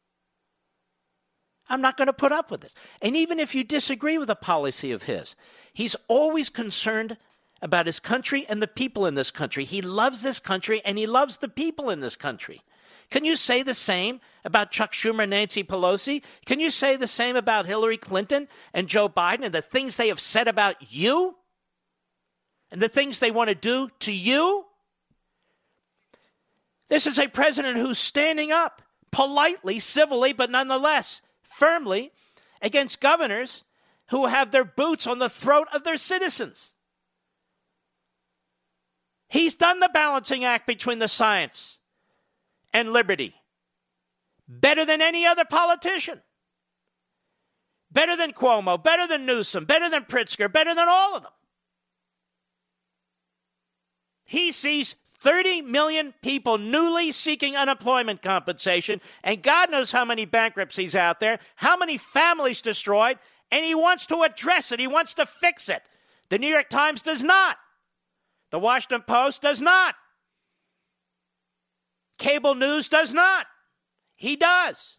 I'm not going to put up with this. And even if you disagree with a policy of his, he's always concerned about his country and the people in this country. He loves this country and he loves the people in this country. Can you say the same about Chuck Schumer and Nancy Pelosi? Can you say the same about Hillary Clinton and Joe Biden and the things they have said about you? And the things they want to do to you? This is a president who's standing up politely, civilly, but nonetheless firmly against governors who have their boots on the throat of their citizens. He's done the balancing act between the science and liberty better than any other politician. Better than Cuomo, better than Newsom, better than Pritzker, better than all of them. He sees 30 million people newly seeking unemployment compensation, and God knows how many bankruptcies out there, how many families destroyed, and he wants to address it. He wants to fix it. The New York Times does not. The Washington Post does not. Cable news does not. He does.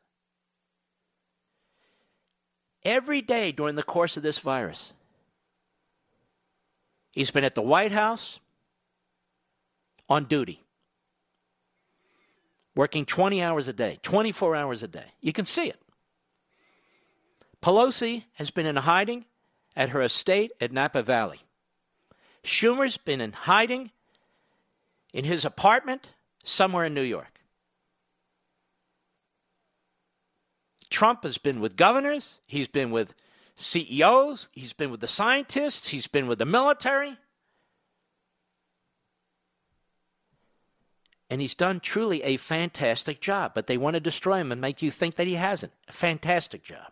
Every day during the course of this virus, he's been at the White House on duty, working 20 hours a day, 24 hours a day. You can see it. Pelosi has been in hiding at her estate at Napa Valley. Schumer's been in hiding in his apartment somewhere in New York. Trump has been with governors. He's been with CEOs. He's been with the scientists. He's been with the military. And he's done truly a fantastic job. But they want to destroy him and make you think that he hasn't. A fantastic job.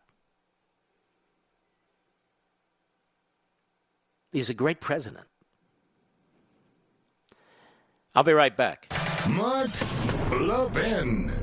He's a great president. I'll be right back. Mark Levin.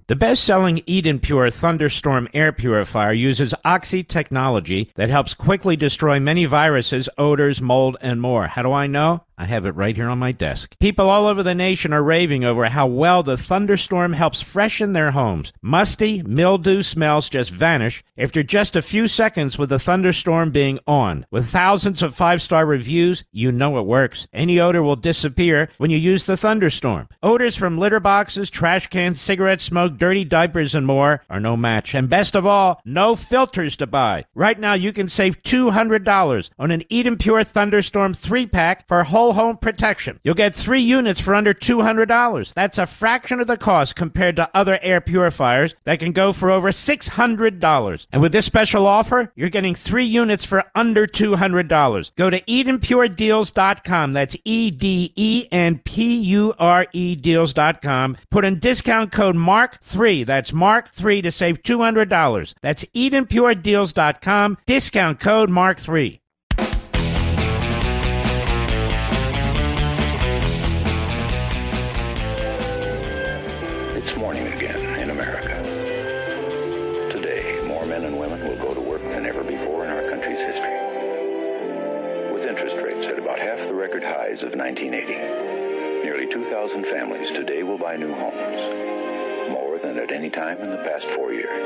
The best-selling Eden Pure Thunderstorm air purifier uses Oxy technology that helps quickly destroy many viruses, odors, mold, and more. How do I know? I have it right here on my desk. People all over the nation are raving over how well the Thunderstorm helps freshen their homes. Musty, mildew smells just vanish after just a few seconds with the Thunderstorm being on. With thousands of 5-star reviews, you know it works. Any odor will disappear when you use the Thunderstorm. Odors from litter boxes, trash cans, cigarette smoke, dirty diapers, and more are no match. And best of all, no filters to buy. Right now, you can save $200 on an Eden Pure Thunderstorm 3-pack for whole home protection. You'll get 3 units for under $200. That's a fraction of the cost compared to other air purifiers that can go for over $600. And with this special offer, you're getting 3 units for under $200. Go to EdenPureDeals.com. That's EDENPURE Deals.com. Put in discount code MARK3. That's MARK3 to save $200. That's EdenPureDeals.com. Discount code MARK3. It's morning again in America. Today, more men and women will go to work than ever before in our country's history. With interest rates at about half the record highs of 1980, nearly 2,000 families today will buy new homes, more than at any time in the past 4 years.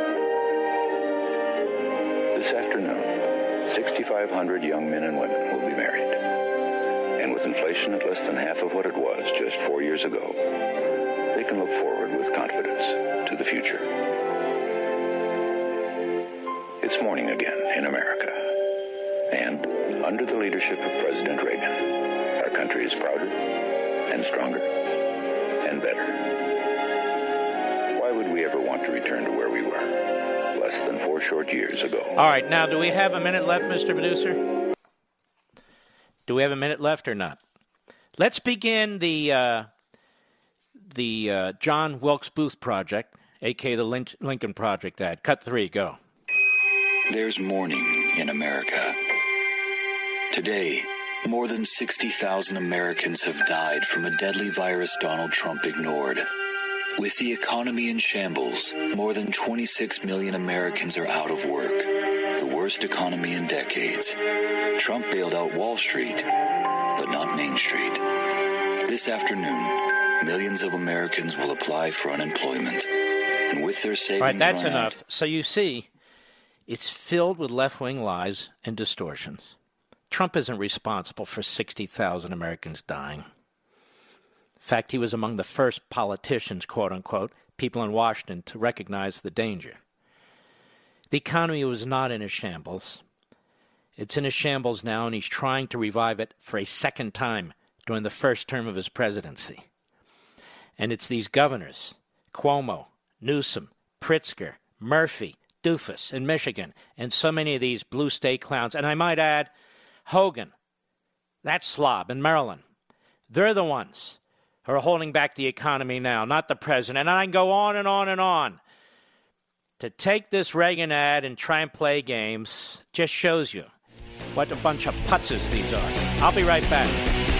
This afternoon, 6,500 young men and women will be married. And with inflation at less than half of what it was just 4 years ago, they can look forward with confidence to the future. It's morning again in America. And under the leadership of President Reagan, our country is prouder and stronger and better. Why would we ever want to return to where we were less than 4 short years ago? All right, now, do we have a minute left, Mr. Producer? Do we have a minute left or not? Let's begin the John Wilkes Booth Project, a.k.a. the Lincoln Project ad. Cut 3, go. There's morning in America. Today, more than 60,000 Americans have died from a deadly virus Donald Trump ignored. With the economy in shambles, more than 26 million Americans are out of work. The worst economy in decades. Trump bailed out Wall Street, but not Main Street. This afternoon, millions of Americans will apply for unemployment. And with their savings All right, that's run enough. out, So you see, it's filled with left-wing lies and distortions. Trump isn't responsible for 60,000 Americans dying. In fact, he was among the first politicians, quote-unquote, people in Washington to recognize the danger. The economy was not in a shambles. It's in a shambles now, and he's trying to revive it for a second time during the first term of his presidency. And it's these governors, Cuomo, Newsom, Pritzker, Murphy, Doofus in Michigan, and so many of these blue state clowns. And I might add, Hogan, that slob in Maryland. They're the ones who are holding back the economy now, not the president. And I can go on and on and on. To take this Reagan ad and try and play games just shows you what a bunch of putzes these are. I'll be right back.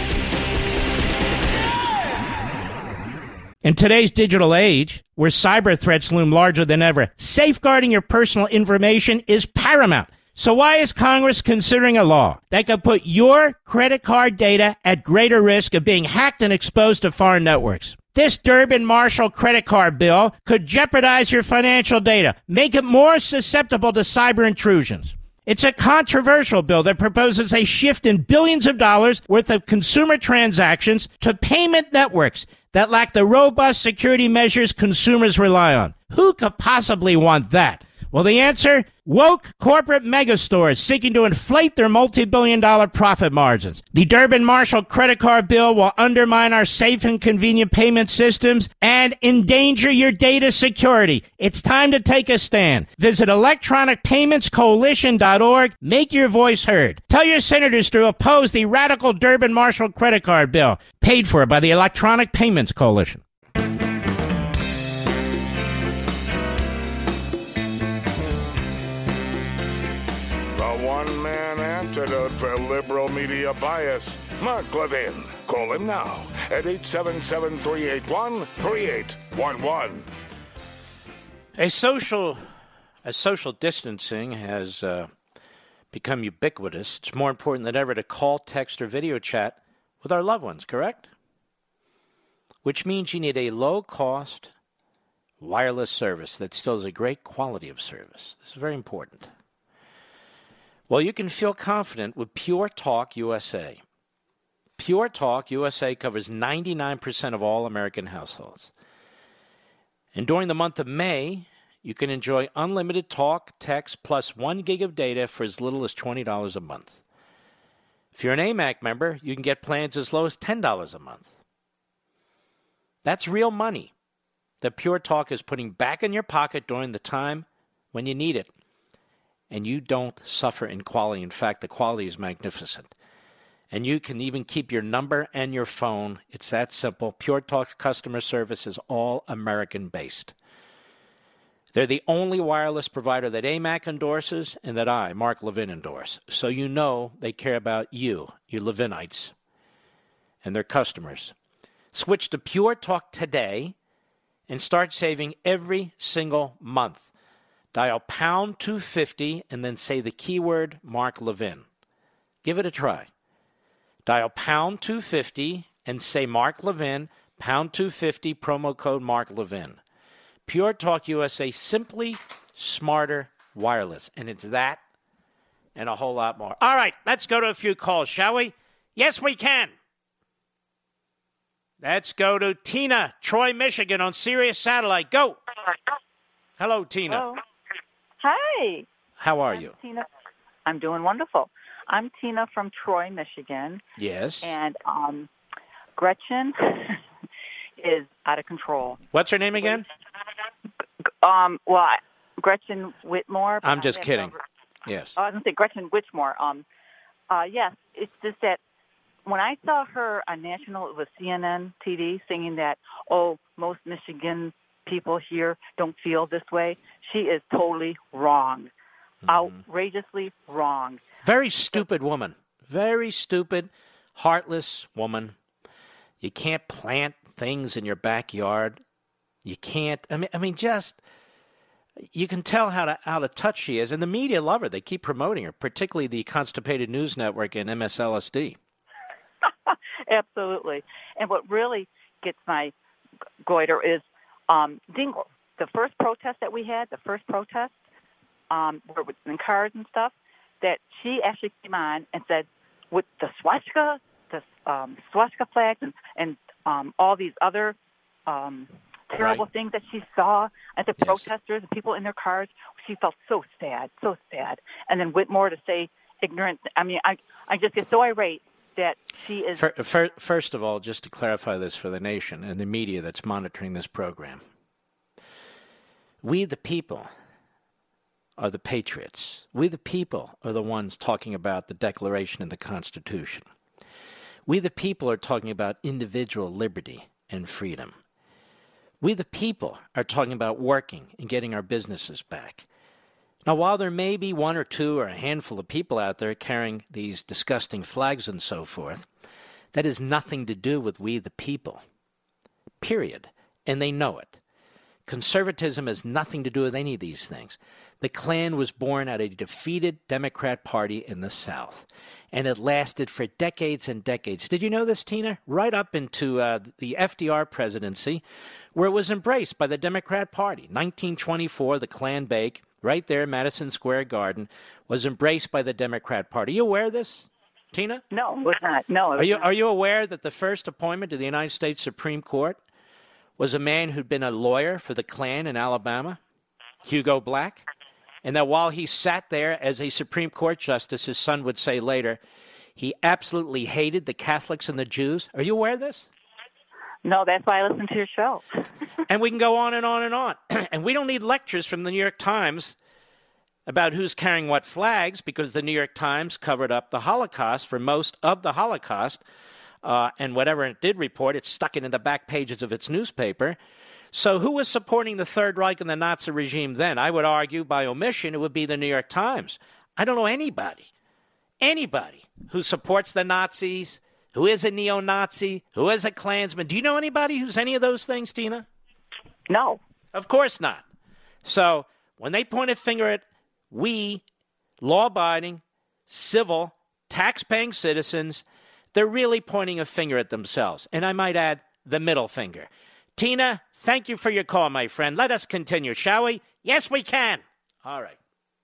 In today's digital age, where cyber threats loom larger than ever, safeguarding your personal information is paramount. So why is Congress considering a law that could put your credit card data at greater risk of being hacked and exposed to foreign networks? This Durbin-Marshall credit card bill could jeopardize your financial data, make it more susceptible to cyber intrusions. It's a controversial bill that proposes a shift in billions of dollars worth of consumer transactions to payment networks that lack the robust security measures consumers rely on. Who could possibly want that? Well, the answer? Woke corporate megastores seeking to inflate their multi-billion-dollar profit margins. The Durbin-Marshall credit card bill will undermine our safe and convenient payment systems and endanger your data security. It's time to take a stand. Visit electronicpaymentscoalition.org. Make your voice heard. Tell your senators to oppose the radical Durbin-Marshall credit card bill, paid for by the Electronic Payments Coalition. One-man antidote for liberal media bias. Mark Levin. Call him now at 877-381-3811. As social distancing has become ubiquitous, it's more important than ever to call, text, or video chat with our loved ones, correct? Which means you need a low-cost wireless service that still has a great quality of service. This is very important. Well, you can feel confident with Pure Talk USA. Pure Talk USA covers 99% of all American households. And during the month of May, you can enjoy unlimited talk, text, plus 1 gig of data for as little as $20 a month. If you're an AMAC member, you can get plans as low as $10 a month. That's real money that Pure Talk is putting back in your pocket during the time when you need it. And you don't suffer in quality. In fact, the quality is magnificent. And you can even keep your number and your phone. It's that simple. Pure Talk's customer service is all American-based. They're the only wireless provider that AMAC endorses and that I, Mark Levin, endorse. So you know they care about you Levinites, and their customers. Switch to Pure Talk today and start saving every single month. Dial pound 250 and then say the keyword Mark Levin. Give it a try. Dial pound 250 and say Mark Levin, pound 250, promo code Mark Levin. Pure Talk USA, simply smarter wireless. And it's that and a whole lot more. All right, let's go to a few calls, shall we? Yes, we can. Let's go to Tina, Troy, Michigan, on Sirius Satellite. Go. Hello, Tina. Hello. Hi. How are I'm you? Tina. I'm doing wonderful. I'm Tina from Troy, Michigan. Yes. And Gretchen is out of control. What's her name again? Gretchen Whitmore. I'm just kidding. Yes. I was going to say Gretchen Whitmore. Yes, it's just that when I saw her on national, it was CNN TV, singing that, most Michigan people here don't feel this way. She is totally wrong. Outrageously wrong. Very stupid woman. Very stupid, heartless woman. You can't plant things in your backyard. You can't. You can tell how out of touch she is, and the media love her. They keep promoting her, particularly the Constipated News Network and MSLSD. Absolutely. And what really gets my goiter is Dingell. The first protest that we had, where it was in cars and stuff, that she actually came on and said, with the swastika flags and all these other terrible things that she saw at the protesters and people in their cars, she felt so sad. And then Whitmore to say ignorant. I mean, I just get so irate that she is... First of all, just to clarify this for the nation and the media that's monitoring this program, we the people are the patriots. We the people are the ones talking about the Declaration and the Constitution. We the people are talking about individual liberty and freedom. We the people are talking about working and getting our businesses back. Now, while there may be one or two or a handful of people out there carrying these disgusting flags and so forth, that has nothing to do with we the people. Period. And they know it. Conservatism has nothing to do with any of these things. The Klan was born out of a defeated Democrat Party in the South, and it lasted for decades and decades. Did you know this, Tina? Right up into the FDR presidency, where it was embraced by the Democrat Party. 1924, the Klan Bake, right there, Madison Square Garden, was embraced by the Democrat Party. Are you aware of this, Tina? No, it was not. No, it was not. Are you aware that the first appointment to the United States Supreme Court was a man who'd been a lawyer for the Klan in Alabama, Hugo Black? And that while he sat there as a Supreme Court justice, his son would say later, he absolutely hated the Catholics and the Jews. Are you aware of this? No, that's why I listen to your show. And we can go on and on and on. And we don't need lectures from the New York Times about who's carrying what flags, because the New York Times covered up the Holocaust for most of the Holocaust. And whatever it did report, it stuck it in the back pages of its newspaper. So who was supporting the Third Reich and the Nazi regime then? I would argue by omission it would be the New York Times. I don't know anybody who supports the Nazis, who is a neo-Nazi, who is a Klansman. Do you know anybody who's any of those things, Tina? No. Of course not. So when they point a finger at we, law-abiding, civil, tax-paying citizens, they're really pointing a finger at themselves. And I might add, the middle finger. Tina, thank you for your call, my friend. Let us continue, shall we? Yes, we can. All right.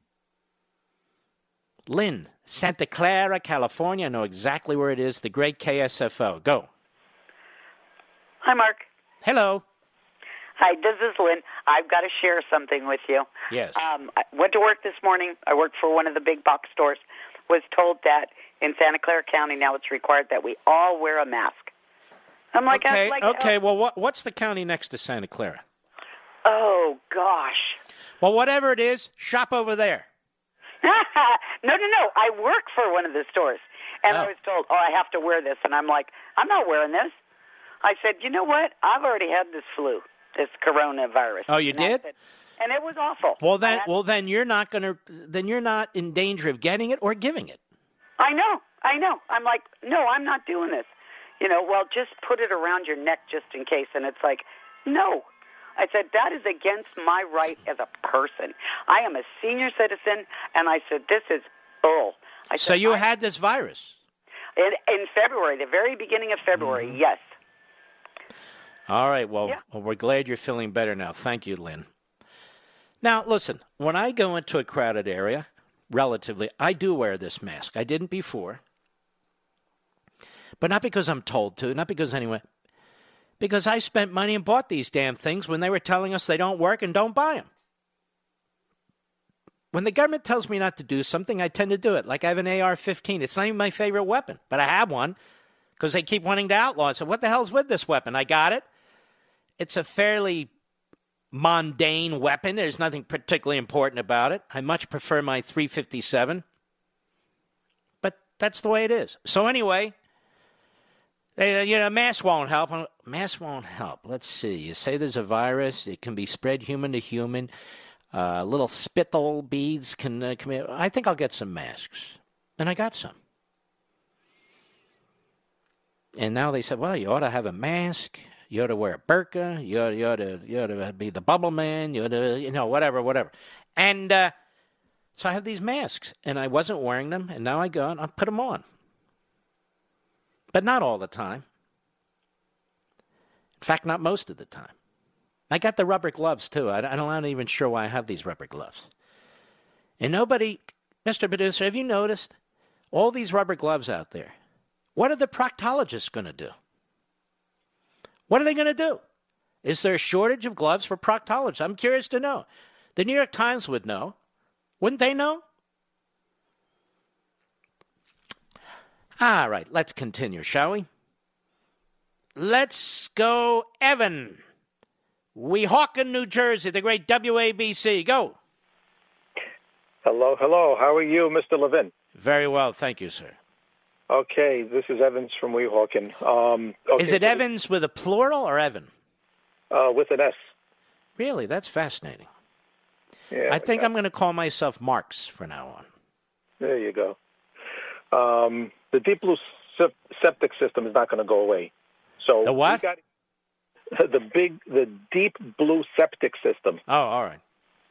Lynn, Santa Clara, California. I know exactly where it is. The great KSFO. Go. Hi, Mark. Hello. Hi, this is Lynn. I've got to share something with you. Yes. I went to work this morning. I worked for one of the big box stores. Was told that in Santa Clara County now it's required that we all wear a mask. I'm like, okay. Well, what's the county next to Santa Clara? Oh, gosh. Well, whatever it is, shop over there. No. I work for one of the stores. And I was told, I have to wear this. And I'm like, I'm not wearing this. I said, you know what? I've already had this flu, this coronavirus. Oh, you did? And it was awful. Then you're not in danger of getting it or giving it. I know. I'm like, no, I'm not doing this. Well, just put it around your neck just in case. And it's like, no. I said, that is against my right as a person. I am a senior citizen, and I said, this is bull. So you had this virus? In February, the very beginning of February, yes. All right, well, we're glad you're feeling better now. Thank you, Lynn. Now, listen, when I go into a crowded area, relatively, I do wear this mask. I didn't before. But not because I'm told to, not because because I spent money and bought these damn things when they were telling us they don't work and don't buy them. When the government tells me not to do something, I tend to do it. Like I have an AR-15. It's not even my favorite weapon, but I have one because they keep wanting to outlaw it. So what the hell's with this weapon? I got it. It's a fairly mundane weapon. There's nothing particularly important about it. I much prefer my .357. But that's the way it is. So anyway, masks won't help. Masks won't help. Let's see. You say there's a virus. It can be spread human to human. Little spittle beads can come in. I think I'll get some masks. And I got some. And now they said, well, you ought to have a mask. You ought to wear a burqa. You ought to be the bubble man. You ought to, whatever. And so I have these masks. And I wasn't wearing them. And now I go and I put them on. But not all the time. In fact, not most of the time. I got the rubber gloves, too. I'm not even sure why I have these rubber gloves. And nobody, Mr. Producer, have you noticed all these rubber gloves out there? What are the proctologists going to do? What are they going to do? Is there a shortage of gloves for proctologists? I'm curious to know. The New York Times would know. Wouldn't they know? All right, let's continue, shall we? Let's go, Evan. Weehawken, New Jersey, the great WABC. Go. Hello. How are you, Mr. Levin? Very well, thank you, sir. Okay, this is Evans from Weehawken. Is it Evans with a plural or Evan? With an S. Really? That's fascinating. Yeah, I think I'm going to call myself Marks from now on. There you go. The deep blue septic system is not going to go away. So the what? The deep blue septic system. Oh, all right.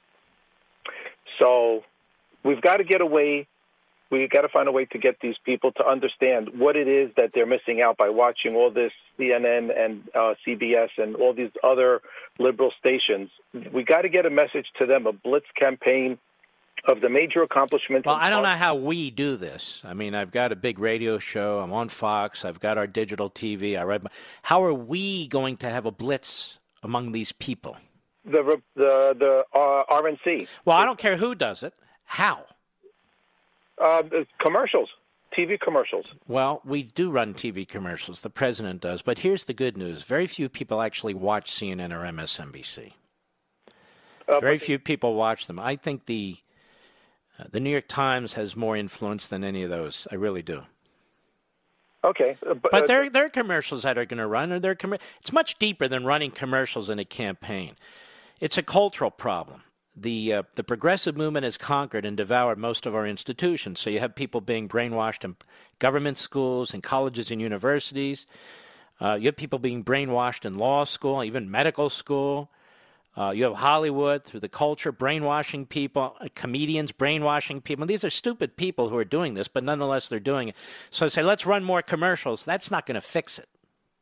So we've got to get away. We've got to find a way to get these people to understand what it is that they're missing out by watching all this CNN and CBS and all these other liberal stations. We got to get a message to them, a blitz campaign of the major accomplishments. Well, I don't know how we do this. I mean, I've got a big radio show. I'm on Fox. I've got our digital TV. How are we going to have a blitz among these people? The RNC. Well, I don't care who does it. How? Commercials, TV commercials. Well, we do run TV commercials. The president does. But here's the good news. Very few people actually watch CNN or MSNBC. Very few people watch them. I think the New York Times has more influence than any of those. I really do. Okay. But there are commercials that are going to run. It's much deeper than running commercials in a campaign. It's a cultural problem. The progressive movement has conquered and devoured most of our institutions. So you have people being brainwashed in government schools and colleges and universities. You have people being brainwashed in law school, even medical school. You have Hollywood through the culture brainwashing people, comedians brainwashing people. And these are stupid people who are doing this, but nonetheless they're doing it. So I say, let's run more commercials. That's not going to fix it.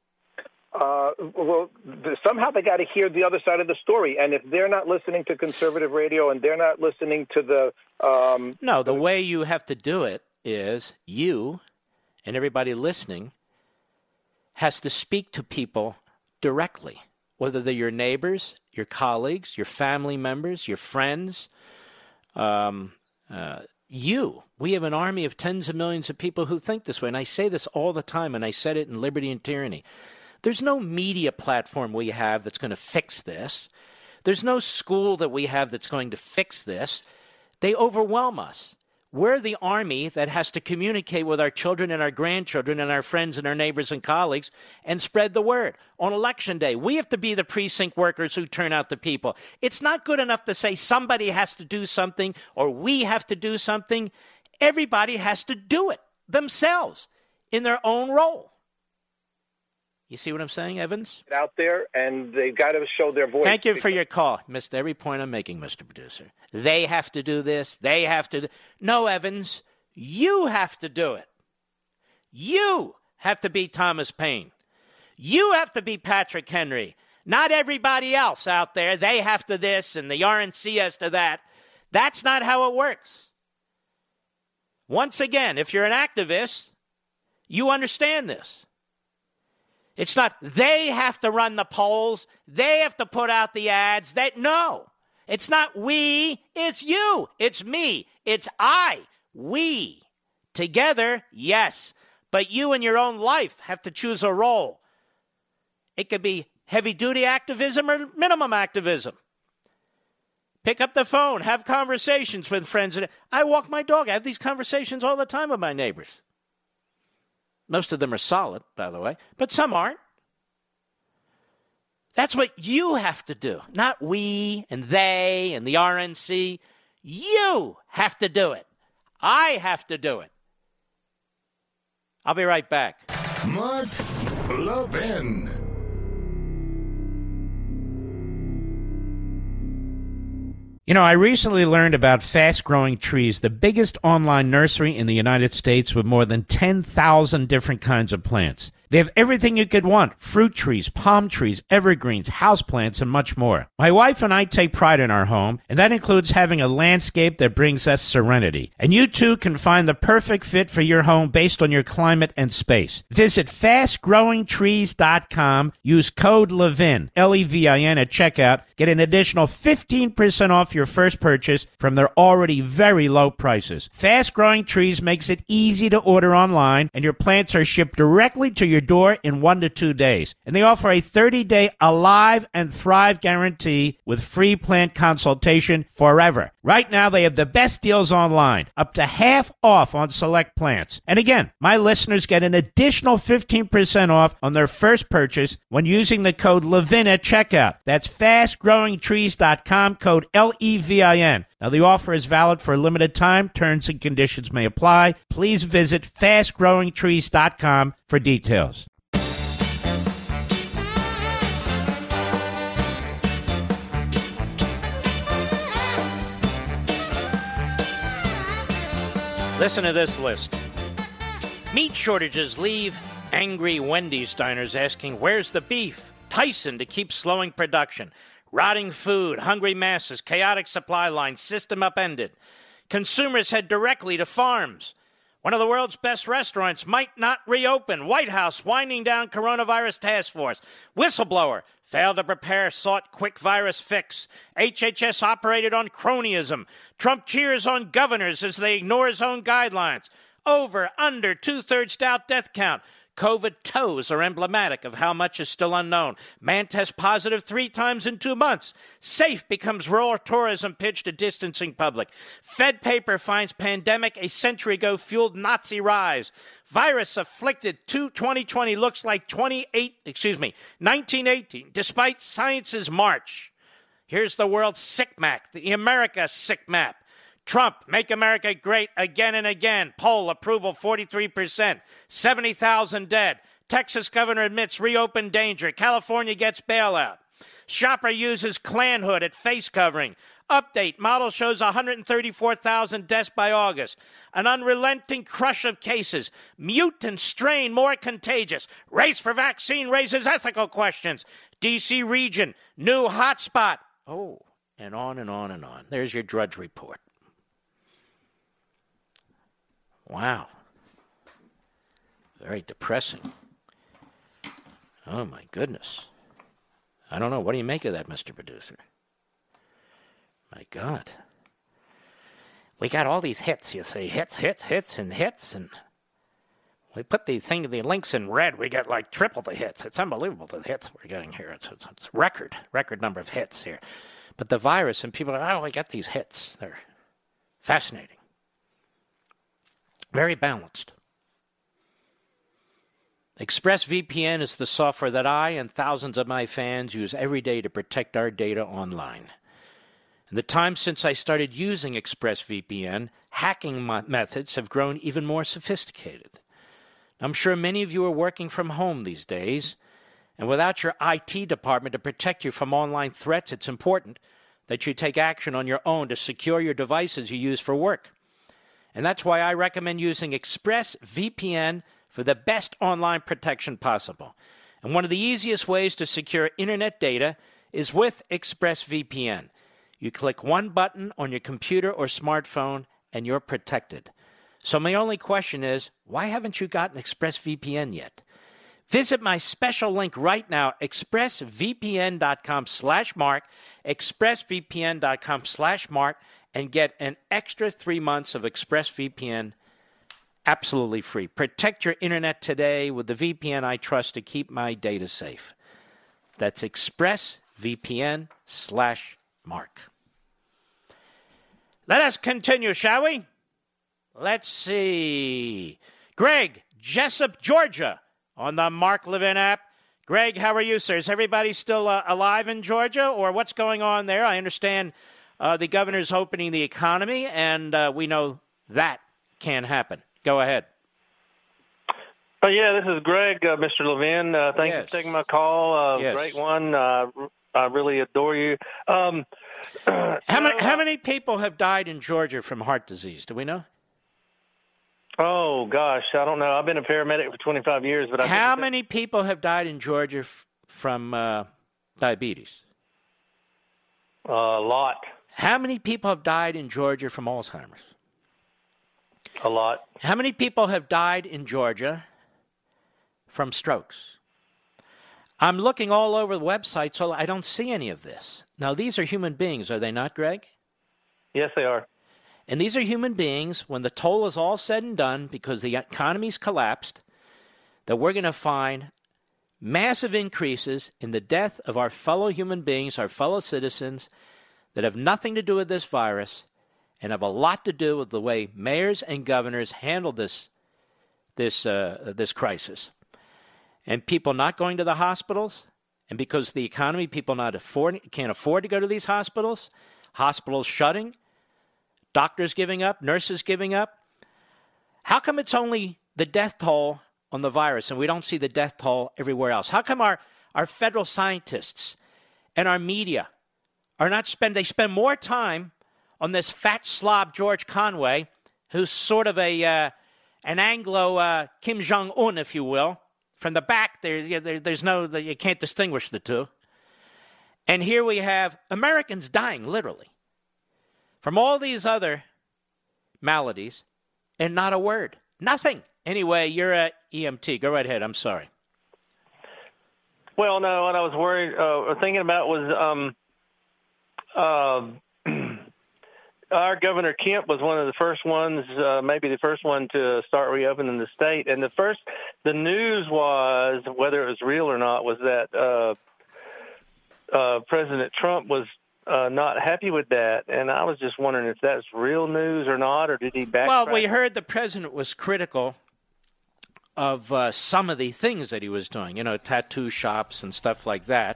Well, somehow they got to hear the other side of the story. And if they're not listening to conservative radio and they're not listening to the... No, the way you have to do it is you and everybody listening has to speak to people directly, whether they're your neighbors, your colleagues, your family members, your friends. We have an army of tens of millions of people who think this way. And I say this all the time, and I said it in Liberty and Tyranny. There's no media platform we have that's going to fix this. There's no school that we have that's going to fix this. They overwhelm us. We're the army that has to communicate with our children and our grandchildren and our friends and our neighbors and colleagues and spread the word. On Election Day, we have to be the precinct workers who turn out the people. It's not good enough to say somebody has to do something or we have to do something. Everybody has to do it themselves in their own role. You see what I'm saying, Evans? Out there, and they've got to show their voice. Thank you for your call. Missed every point I'm making, Mr. Producer. They have to do this. They have to. No, Evans, you have to do it. You have to be Thomas Paine. You have to be Patrick Henry. Not everybody else out there. They have to this, and the RNC has to that. That's not how it works. Once again, if you're an activist, you understand this. It's not they have to run the polls. They have to put out the ads. No, it's not we. It's you. It's me. It's I. We. Together, yes. But you in your own life have to choose a role. It could be heavy-duty activism or minimum activism. Pick up the phone. Have conversations with friends. I walk my dog. I have these conversations all the time with my neighbors. Most of them are solid, by the way, but some aren't. That's what you have to do, not we and they and the RNC. You have to do it. I have to do it. I'll be right back. Mark Levin. You know, I recently learned about Fast Growing Trees, the biggest online nursery in the United States with more than 10,000 different kinds of plants. They have everything you could want: fruit trees, palm trees, evergreens, houseplants, and much more. My wife and I take pride in our home, and that includes having a landscape that brings us serenity. And you too can find the perfect fit for your home based on your climate and space. Visit fastgrowingtrees.com. Use code LEVIN, L-E-V-I-N, at checkout. Get an additional 15% off your first purchase from their already very low prices. Fast Growing Trees makes it easy to order online, and your plants are shipped directly to your door in 1 to 2 days. And they offer a 30-day Alive and Thrive guarantee with free plant consultation forever. Right now, they have the best deals online, up to half off on select plants. And again, my listeners get an additional 15% off on their first purchase when using the code LEVIN at checkout. That's fastgrowingtrees.com, code LEVIN. Now, the offer is valid for a limited time. Terms and conditions may apply. Please visit fastgrowingtrees.com for details. Listen to this list. Meat shortages leave angry Wendy's diners asking, where's the beef? Tyson to keep slowing production. Rotting food, hungry masses, chaotic supply lines, system upended. Consumers head directly to farms. One of the world's best restaurants might not reopen. White House winding down coronavirus task force. Whistleblower failed to prepare, sought quick virus fix. HHS operated on cronyism. Trump cheers on governors as they ignore his own guidelines. Over, under, 2/3 doubt death count. COVID toes are emblematic of how much is still unknown. Man tests positive 3 times in 2 months. Safe becomes rural tourism pitch to distancing public. Fed paper finds pandemic a century ago fueled Nazi rise. Virus afflicted 2020 looks like 1918, despite science's march. Here's the world's sick map, the America sick map. Trump, make America great again and again. Poll approval 43%. 70,000 dead. Texas governor admits reopen danger. California gets bailout. Shopper uses Klan hood at face covering. Update. Model shows 134,000 deaths by August. An unrelenting crush of cases. Mutant strain more contagious. Race for vaccine raises ethical questions. D.C. region. New hotspot. Oh, and on and on and on. There's your Drudge Report. Wow. Very depressing. Oh, my goodness. I don't know. What do you make of that, Mr. Producer? My God. We got all these hits, you see. Hits, and hits. And we put the links in red. We get like triple the hits. It's unbelievable, the hits we're getting here. It's record number of hits here. But the virus, and people are, we got these hits. They're fascinating. Very balanced. ExpressVPN is the software that I and thousands of my fans use every day to protect our data online. In the time since I started using ExpressVPN, hacking methods have grown even more sophisticated. I'm sure many of you are working from home these days, and without your IT department to protect you from online threats, it's important that you take action on your own to secure your devices you use for work. And that's why I recommend using ExpressVPN for the best online protection possible. And one of the easiest ways to secure internet data is with ExpressVPN. You click one button on your computer or smartphone, and you're protected. So my only question is, why haven't you gotten ExpressVPN yet? Visit my special link right now, expressvpn.com/Mark, expressvpn.com/Mark, and get an extra 3 months of ExpressVPN absolutely free. Protect your internet today with the VPN I trust to keep my data safe. That's expressvpn/Mark. Let us continue, shall we? Let's see. Greg, Jessup, Georgia, on the Mark Levin app. Greg, how are you, sir? Is everybody still alive in Georgia, or what's going on there? I understand the governor's opening the economy, and we know that can happen. Go ahead. Yeah, this is Greg, Mr. Levin. Thank you for taking my call. Yes. Great one. I really adore you. How many people have died in Georgia from heart disease? Do we know? Oh, gosh, I don't know. I've been a paramedic for 25 years. But how many people have died in Georgia from diabetes? A lot. How many people have died in Georgia from Alzheimer's? A lot. How many people have died in Georgia from strokes? I'm looking all over the website, so I don't see any of this. Now, these are human beings, are they not, Greg? Yes, they are. And these are human beings, when the toll is all said and done, because the economy's collapsed, that we're going to find massive increases in the death of our fellow human beings, our fellow citizens, that have nothing to do with this virus and have a lot to do with the way mayors and governors handle this crisis. And people not going to the hospitals, and because the economy, people can't afford to go to these hospitals, hospitals shutting, doctors giving up, nurses giving up. How come it's only the death toll on the virus and we don't see the death toll everywhere else? How come our federal scientists and our media they spend more time on this fat slob George Conway, who's sort of an Anglo Kim Jong-un, if you will. From the back, you can't distinguish the two. And here we have Americans dying, literally, from all these other maladies, and not a word. Nothing. Anyway, you're at EMT. Go right ahead. I'm sorry. Well, no, what I was thinking about was our Governor Kemp was one of the first ones, maybe the first one to start reopening the state. And the news was, whether it was real or not, was that President Trump was not happy with that. And I was just wondering if that's real news or not, or did he backtrack? Well, we heard the president was critical of some of the things that he was doing, tattoo shops and stuff like that.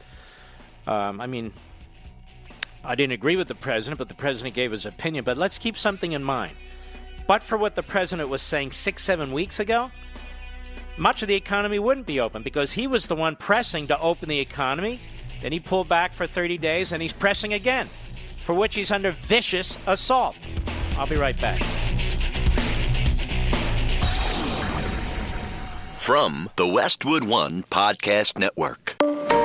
I didn't agree with the president, but the president gave his opinion. But let's keep something in mind. But for what the president was saying 6-7 weeks ago, much of the economy wouldn't be open because he was the one pressing to open the economy Then he pulled back for 30 days, and he's pressing again, for which he's under vicious assault. I'll be right back. From the Westwood One Podcast Network.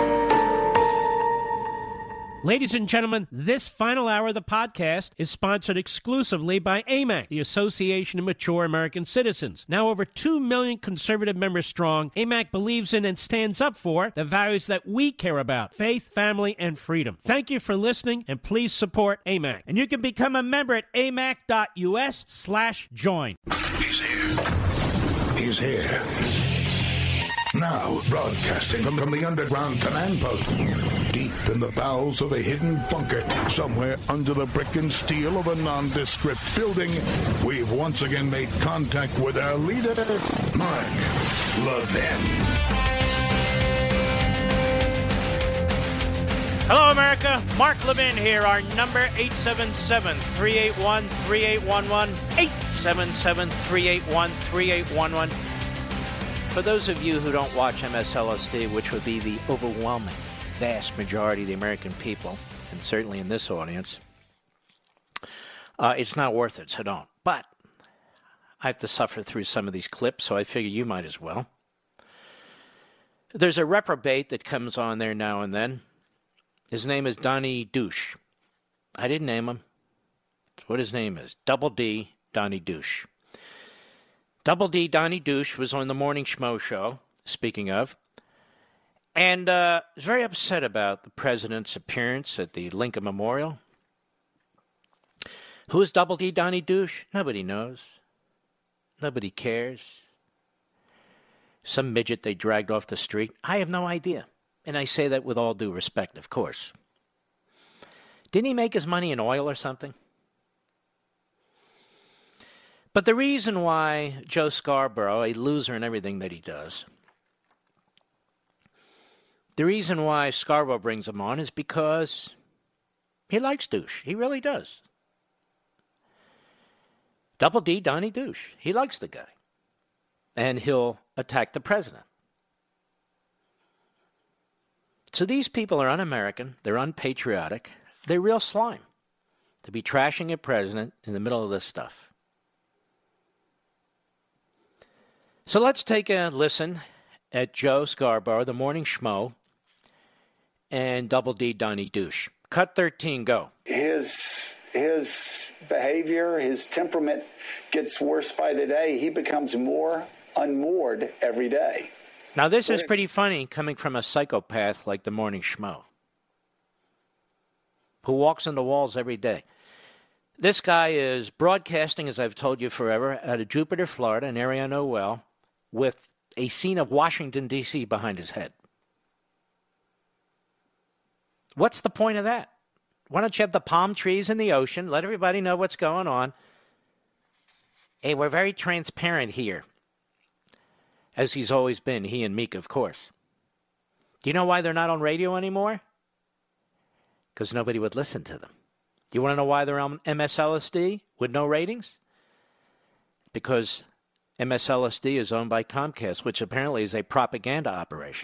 Ladies and gentlemen, this final hour of the podcast is sponsored exclusively by AMAC, the Association of Mature American Citizens. Now over 2 million conservative members strong, AMAC believes in and stands up for the values that we care about: faith, family, and freedom. Thank you for listening, and please support AMAC. And you can become a member at amac.us/join. He's here. He's here. Now, broadcasting from the underground command post, deep in the bowels of a hidden bunker, somewhere under the brick and steel of a nondescript building, we've once again made contact with our leader, Mark Levin. Hello, America. Mark Levin here. Our number, 877-381-3811, 877-381-3811. For those of you who don't watch MSLSD, which would be the overwhelming, vast majority of the American people, and certainly in this audience, it's not worth it, so don't. But I have to suffer through some of these clips, so I figure you might as well. There's a reprobate that comes on there now and then. His name is Donnie Douche. I didn't name him. That's what his name is. Double D, Donnie Douche. Double D, Donnie Douche, was on the Morning Schmo show, speaking of, and was very upset about the president's appearance at the Lincoln Memorial. Who is Double D, Donnie Douche? Nobody knows. Nobody cares. Some midget they dragged off the street. I have no idea. And I say that with all due respect, of course. Didn't he make his money in oil or something? But the reason why Joe Scarborough, a loser in everything that he does, the reason why Scarborough brings him on is because he likes Douche. He really does. Double D, Donnie Douche. He likes the guy. And he'll attack the president. So these people are un-American. They're unpatriotic. They're real slime to be trashing a president in the middle of this stuff. So let's take a listen at Joe Scarborough, the Morning Schmo, and Double D, Donnie Douche. Cut 13, go. His behavior, his temperament gets worse by the day. He becomes more unmoored every day. Now, this is pretty funny coming from a psychopath like the Morning Schmo, who walks on the walls every day. This guy is broadcasting, as I've told you forever, out of Jupiter, Florida, an area I know well, with a scene of Washington, D.C. behind his head. What's the point of that? Why don't you have the palm trees in the ocean, let everybody know what's going on? Hey, we're very transparent here, as he's always been, he and Meek, of course. Do you know why they're not on radio anymore? Because nobody would listen to them. Do you want to know why they're on MSLSD with no ratings? Because MSLSD is owned by Comcast, which apparently is a propaganda operation.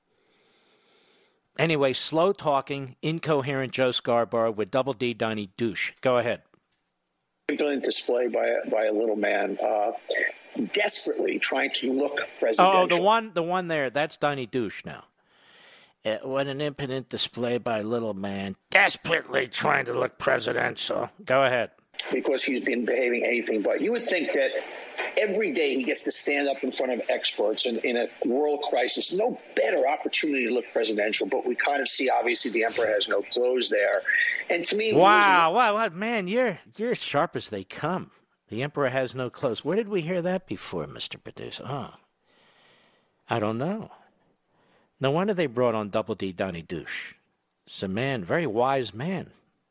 Anyway, slow-talking, incoherent Joe Scarborough with Double D, Donnie Douche. Go ahead. Brilliant display by a little man, desperately trying to look presidential. Oh, the one there, that's Donnie Douche now. What an impudent display by a little man, desperately trying to look presidential. Go ahead. Because he's been behaving anything but. You would think that every day he gets to stand up in front of experts in a world crisis. No better opportunity to look presidential, but we kind of see, obviously, the emperor has no clothes there. And to me... Wow, man, you're as sharp as they come. The emperor has no clothes. Where did we hear that before, Mr. Producer? Oh, I don't know. No wonder they brought on Double D, Donnie Douche. It's a man, very wise man.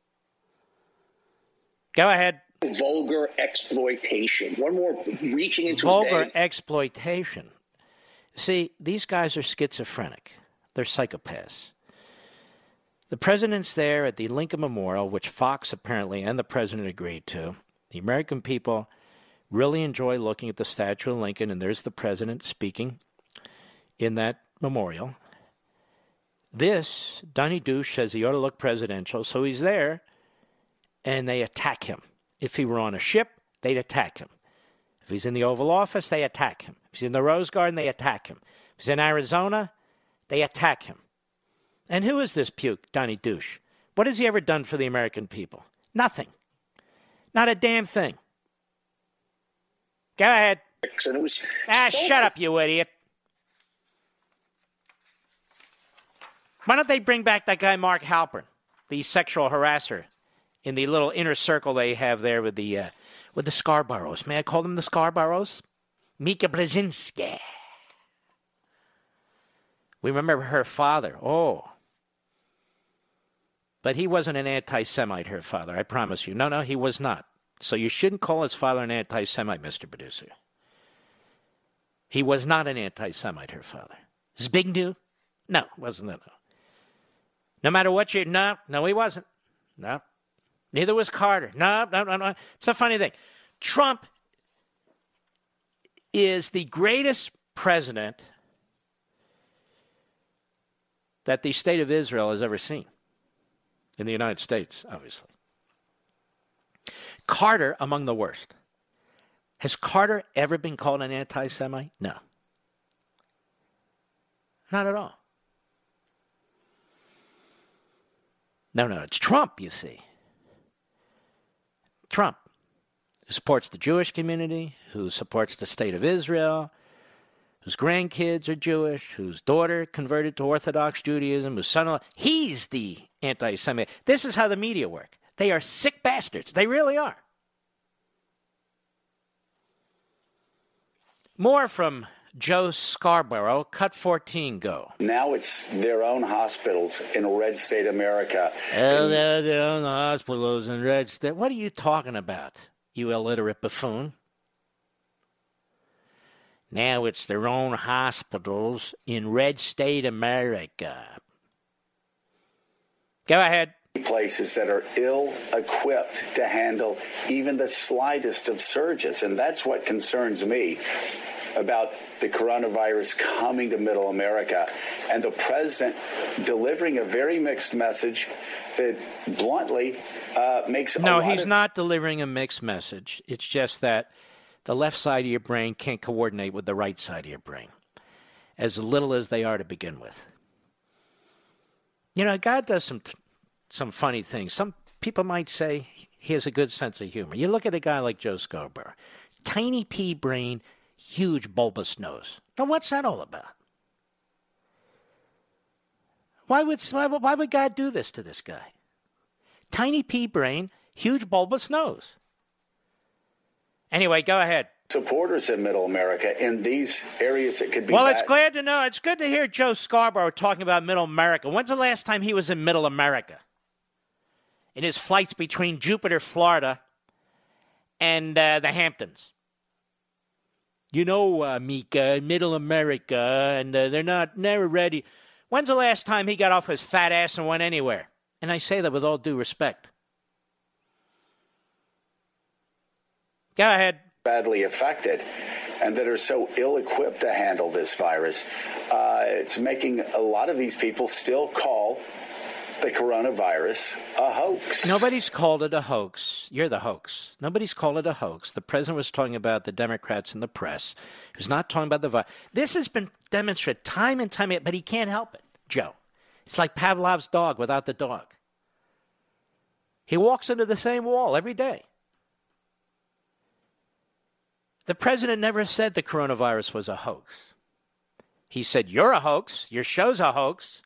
Go ahead. Vulgar exploitation. One more reaching into vulgar his exploitation. See, these guys are schizophrenic. They're psychopaths. The president's there at the Lincoln Memorial, which Fox apparently and the president agreed to. The American people really enjoy looking at the statue of Lincoln, and there's the president speaking in that memorial. This, Donnie Douche says he ought to look presidential, so he's there, and they attack him. If he were on a ship, they'd attack him. If he's in the Oval Office, they attack him. If he's in the Rose Garden, they attack him. If he's in Arizona, they attack him. And who is this puke, Donnie Douche? What has he ever done for the American people? Nothing. Not a damn thing. Go ahead. And it was shut up, you idiot. Why don't they bring back that guy Mark Halpern, the sexual harasser, in the little inner circle they have there with the Scarboroughs? May I call them the Scarboroughs? Mika Brzezinski. We remember her father. Oh. But he wasn't an anti-Semite, her father, I promise you. No, he was not. So you shouldn't call his father an anti-Semite, Mr. Producer. He was not an anti-Semite, her father. Zbigniew? No, wasn't that. No matter what you... No, he wasn't. No. Neither was Carter. No. It's a funny thing. Trump is the greatest president that the state of Israel has ever seen. In the United States, obviously. Carter, among the worst. Has Carter ever been called an anti-Semite? No. Not at all. No, it's Trump, you see. Trump, who supports the Jewish community, who supports the state of Israel, whose grandkids are Jewish, whose daughter converted to Orthodox Judaism, whose son-in-law, he's the anti-Semite. This is how the media work. They are sick bastards. They really are. More from Joe Scarborough. Cut 14, go. Now it's their own hospitals in red state America. Their own hospitals in red state. What are you talking about, you illiterate buffoon? Now it's their own hospitals in red state America. Go ahead. Places that are ill-equipped to handle even the slightest of surges. And that's what concerns me about the coronavirus coming to middle America and the president delivering a very mixed message that bluntly makes a lot of... No, he's not delivering a mixed message. It's just that the left side of your brain can't coordinate with the right side of your brain, as little as they are to begin with. You know, God does some funny things. Some people might say he has a good sense of humor. You look at a guy like Joe Scarborough, tiny pea brain, huge bulbous nose. Now, what's that all about? Why would God do this to this guy? Tiny pea brain, huge bulbous nose. Anyway, go ahead. Supporters in middle America in these areas that could be... Well, it's glad to know. It's good to hear Joe Scarborough talking about middle America. When's the last time he was in middle America? In his flights between Jupiter, Florida, and the Hamptons. You know, Mika, middle America, and they're never ready. When's the last time he got off his fat ass and went anywhere? And I say that with all due respect. Go ahead. Badly affected and that are so ill-equipped to handle this virus. It's making a lot of these people still call the coronavirus a hoax. Nobody's called it a hoax. You're the hoax. Nobody's called it a hoax. The president was talking about the Democrats and the press. He was not talking about the virus. This has been demonstrated time and time again, but he can't help it, Joe. It's like Pavlov's dog without the dog. He walks into the same wall every day. The president never said the coronavirus was a hoax. He said, you're a hoax. Your show's a hoax.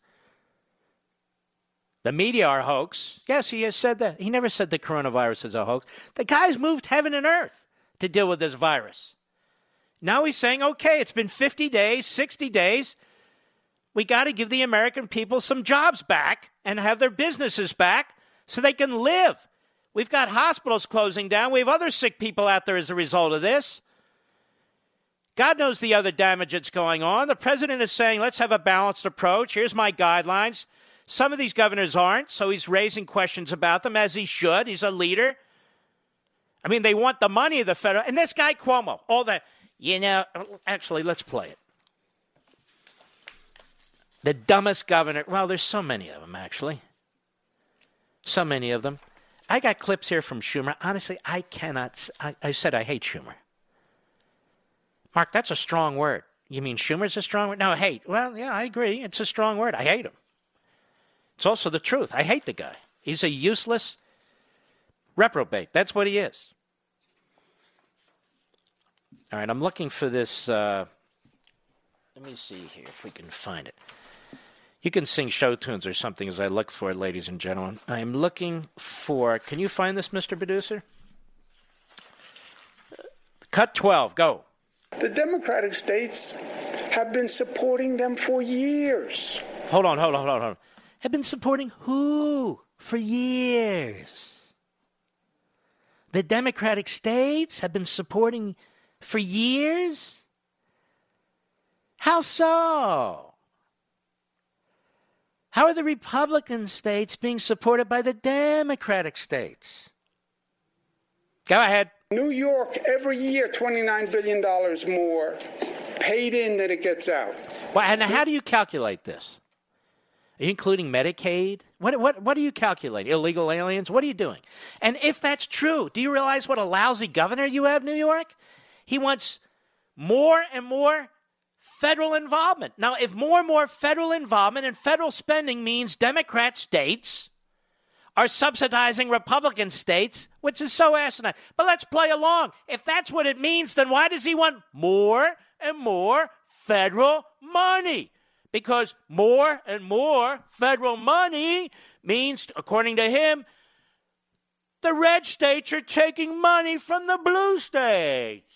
The media are a hoax. Yes, he has said that. He never said the coronavirus is a hoax. The guy's moved heaven and earth to deal with this virus. Now he's saying, okay, it's been 50 days, 60 days. We got to give the American people some jobs back and have their businesses back so they can live. We've got hospitals closing down. We have other sick people out there as a result of this. God knows the other damage that's going on. The president is saying, let's have a balanced approach. Here's my guidelines. Some of these governors aren't, so he's raising questions about them, as he should. He's a leader. I mean, they want the money of the federal. And this guy Cuomo, all that, actually, let's play it. The dumbest governor. Well, there's so many of them, actually. So many of them. I got clips here from Schumer. Honestly, I cannot. I said I hate Schumer. Mark, that's a strong word. You mean Schumer's a strong word? No, hate. Well, yeah, I agree. It's a strong word. I hate him. It's also the truth. I hate the guy. He's a useless reprobate. That's what he is. All right, I'm looking for this. Let me see here if we can find it. You can sing show tunes or something as I look for it, ladies and gentlemen. I'm looking for, can you find this, Mr. Producer? Cut 12, go. The Democratic states have been supporting them for years. Hold on. Have been supporting who for years? The Democratic states have been supporting for years? How so? How are the Republican states being supported by the Democratic states? Go ahead. New York, every year, $29 billion more paid in than it gets out. Well, and how do you calculate this? Are you including Medicaid? What do you calculate? Illegal aliens? What are you doing? And if that's true, do you realize what a lousy governor you have, New York? He wants more and more federal involvement. Now, if more and more federal involvement and federal spending means Democrat states are subsidizing Republican states, which is so asinine. But let's play along. If that's what it means, then why does he want more and more federal money? Because more and more federal money means, according to him, the red states are taking money from the blue states.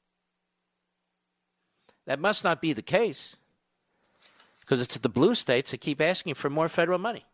That must not be the case, because it's the blue states that keep asking for more federal money.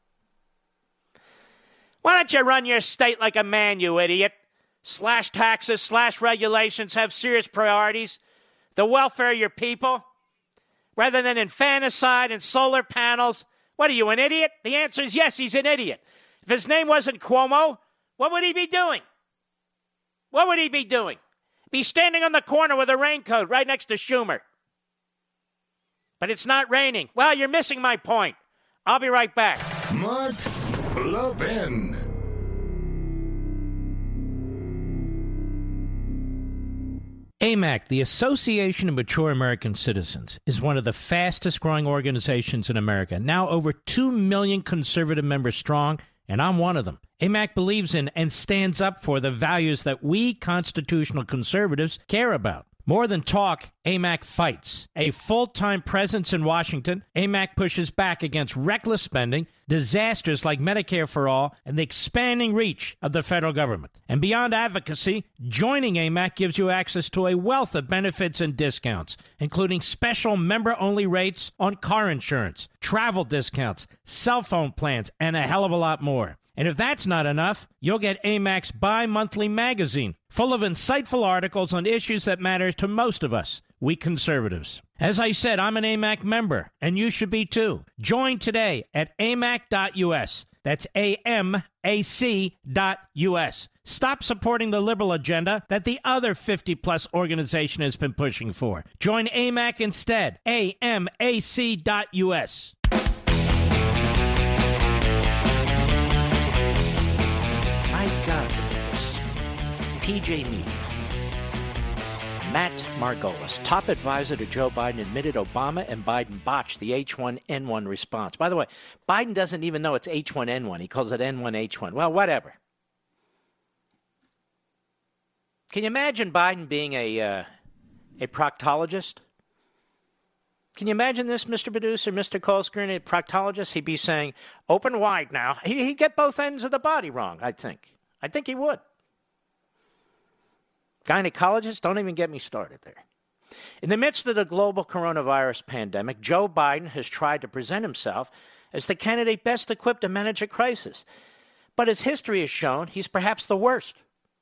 Why don't you run your state like a man, you idiot? Slash taxes, slash regulations, have serious priorities. The welfare of your people, rather than infanticide and solar panels. What are you, an idiot? The answer is yes, he's an idiot. If his name wasn't Cuomo, what would he be doing? What would he be doing? Be standing on the corner with a raincoat right next to Schumer. But it's not raining. Well, you're missing my point. I'll be right back. Mark Levin. AMAC, the Association of Mature American Citizens, is one of the fastest growing organizations in America. Now over 2 million conservative members strong, and I'm one of them. AMAC believes in and stands up for the values that we constitutional conservatives care about. More than talk, AMAC fights. A full-time presence in Washington, AMAC pushes back against reckless spending, disasters like Medicare for All, and the expanding reach of the federal government. And beyond advocacy, joining AMAC gives you access to a wealth of benefits and discounts, including special member-only rates on car insurance, travel discounts, cell phone plans, and a hell of a lot more. And if that's not enough, you'll get AMAC's bi-monthly magazine, full of insightful articles on issues that matter to most of us, we conservatives. As I said, I'm an AMAC member, and you should be too. Join today at amac.us. That's AMAC.us. Stop supporting the liberal agenda that the other 50-plus organization has been pushing for. Join AMAC instead. AMAC.us. My God, look at this. PJ Media. Matt Margolis, top advisor to Joe Biden, admitted Obama and Biden botched the H1N1 response. By the way, Biden doesn't even know it's H1N1. He calls it N1H1. Well, whatever. Can you imagine Biden being a proctologist? Can you imagine this, Mr. Producer, Mr. Colescreen, a proctologist? He'd be saying, open wide now. He'd get both ends of the body wrong, I think. I think he would. Gynecologists, don't even get me started there. In the midst of the global coronavirus pandemic, Joe Biden has tried to present himself as the candidate best equipped to manage a crisis. But as history has shown, he's perhaps the worst.